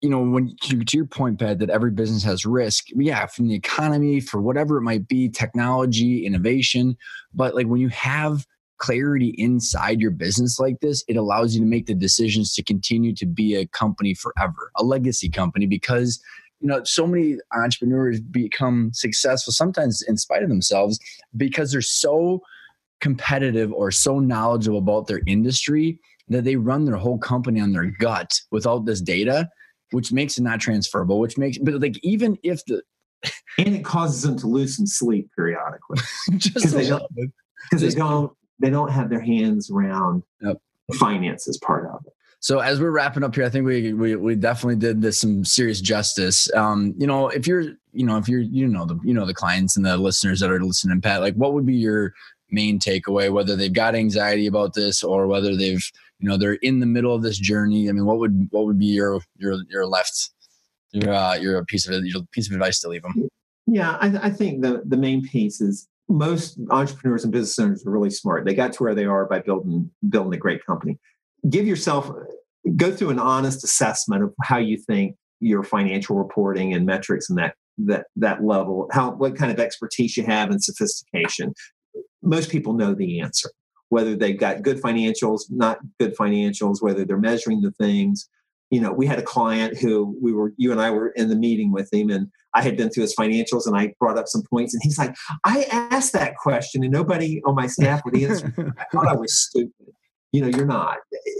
you know, when to, to your point, Pat, that every business has risk. Yeah, from the economy, for whatever it might be, technology, innovation. But like when you have clarity inside your business like this, it allows you to make the decisions to continue to be a company forever, a legacy company, because you know, so many entrepreneurs become successful sometimes in spite of themselves because they're so competitive or so knowledgeable about their industry that they run their whole company on their gut without this data, which makes it not transferable, which makes, but like, even if the, and it causes them to lose some sleep periodically because they don't, because they don't, they don't have their hands around yep. finances part of it. So as we're wrapping up here, I think we we, we definitely did this some serious justice. Um, you know, if you're, you know, if you're, you know, the, you know, the clients and the listeners that are listening, Pat, like what would be your main takeaway, whether they've got anxiety about this or whether they've, you know, they're in the middle of this journey? I mean, what would, what would be your, your, your left, your, uh, your piece of, your piece of advice to leave them? Yeah. I, I think the, the main piece is most entrepreneurs and business owners are really smart. They got to where they are by building, building a great company. Give yourself, go through an honest assessment of how you think your financial reporting and metrics and that, that, that level, how, what kind of expertise you have and sophistication. Most people know the answer, whether they've got good financials, not good financials, whether they're measuring the things. You know, we had a client who we were, you and I were in the meeting with him, and I had been through his financials and I brought up some points, and he's like, I asked that question and nobody on my staff would answer. I thought I was stupid. You know, you're not.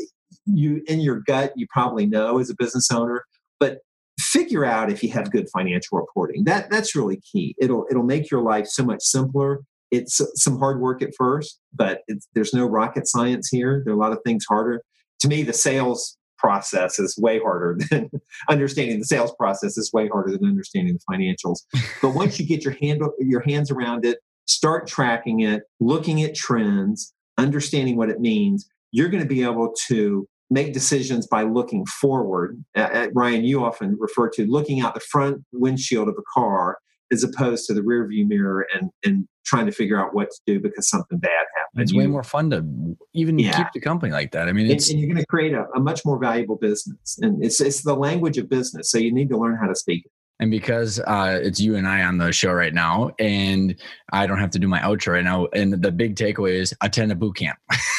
You, in your gut, you probably know as a business owner, but figure out if you have good financial reporting. That that's really key. It'll it'll make your life so much simpler. It's some hard work at first, but it's, there's no rocket science here. There are a lot of things harder. To me, the sales process is way harder than understanding the sales process is way harder than understanding the financials. But once you get your hand your hands around it, start tracking it, looking at trends, understanding what it means, you're going to be able to make decisions by looking forward. Uh, Ryan, you often refer to looking out the front windshield of a car as opposed to the rearview mirror and, and trying to figure out what to do because something bad happened. It's you, way more fun to even yeah. keep the company like that. I mean, it's, and, and you're going to create a, a much more valuable business. And it's it's the language of business. So you need to learn how to speak it. And because uh, it's you and I on the show right now, and I don't have to do my outro right now, and the big takeaway is attend a boot camp.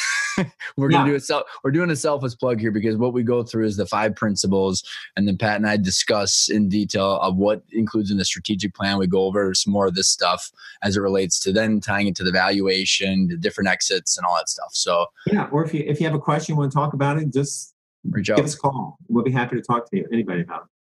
We're going to yeah. do a self, we're doing a selfless plug here because what we go through is the five principles, and then Pat and I discuss in detail of what includes in the strategic plan. We go over some more of this stuff as it relates to then tying it to the valuation, the different exits and all that stuff. So yeah, or if you, if you have a question, you want to talk about it, just reach out. Give us a call. We'll be happy to talk to you, anybody about it.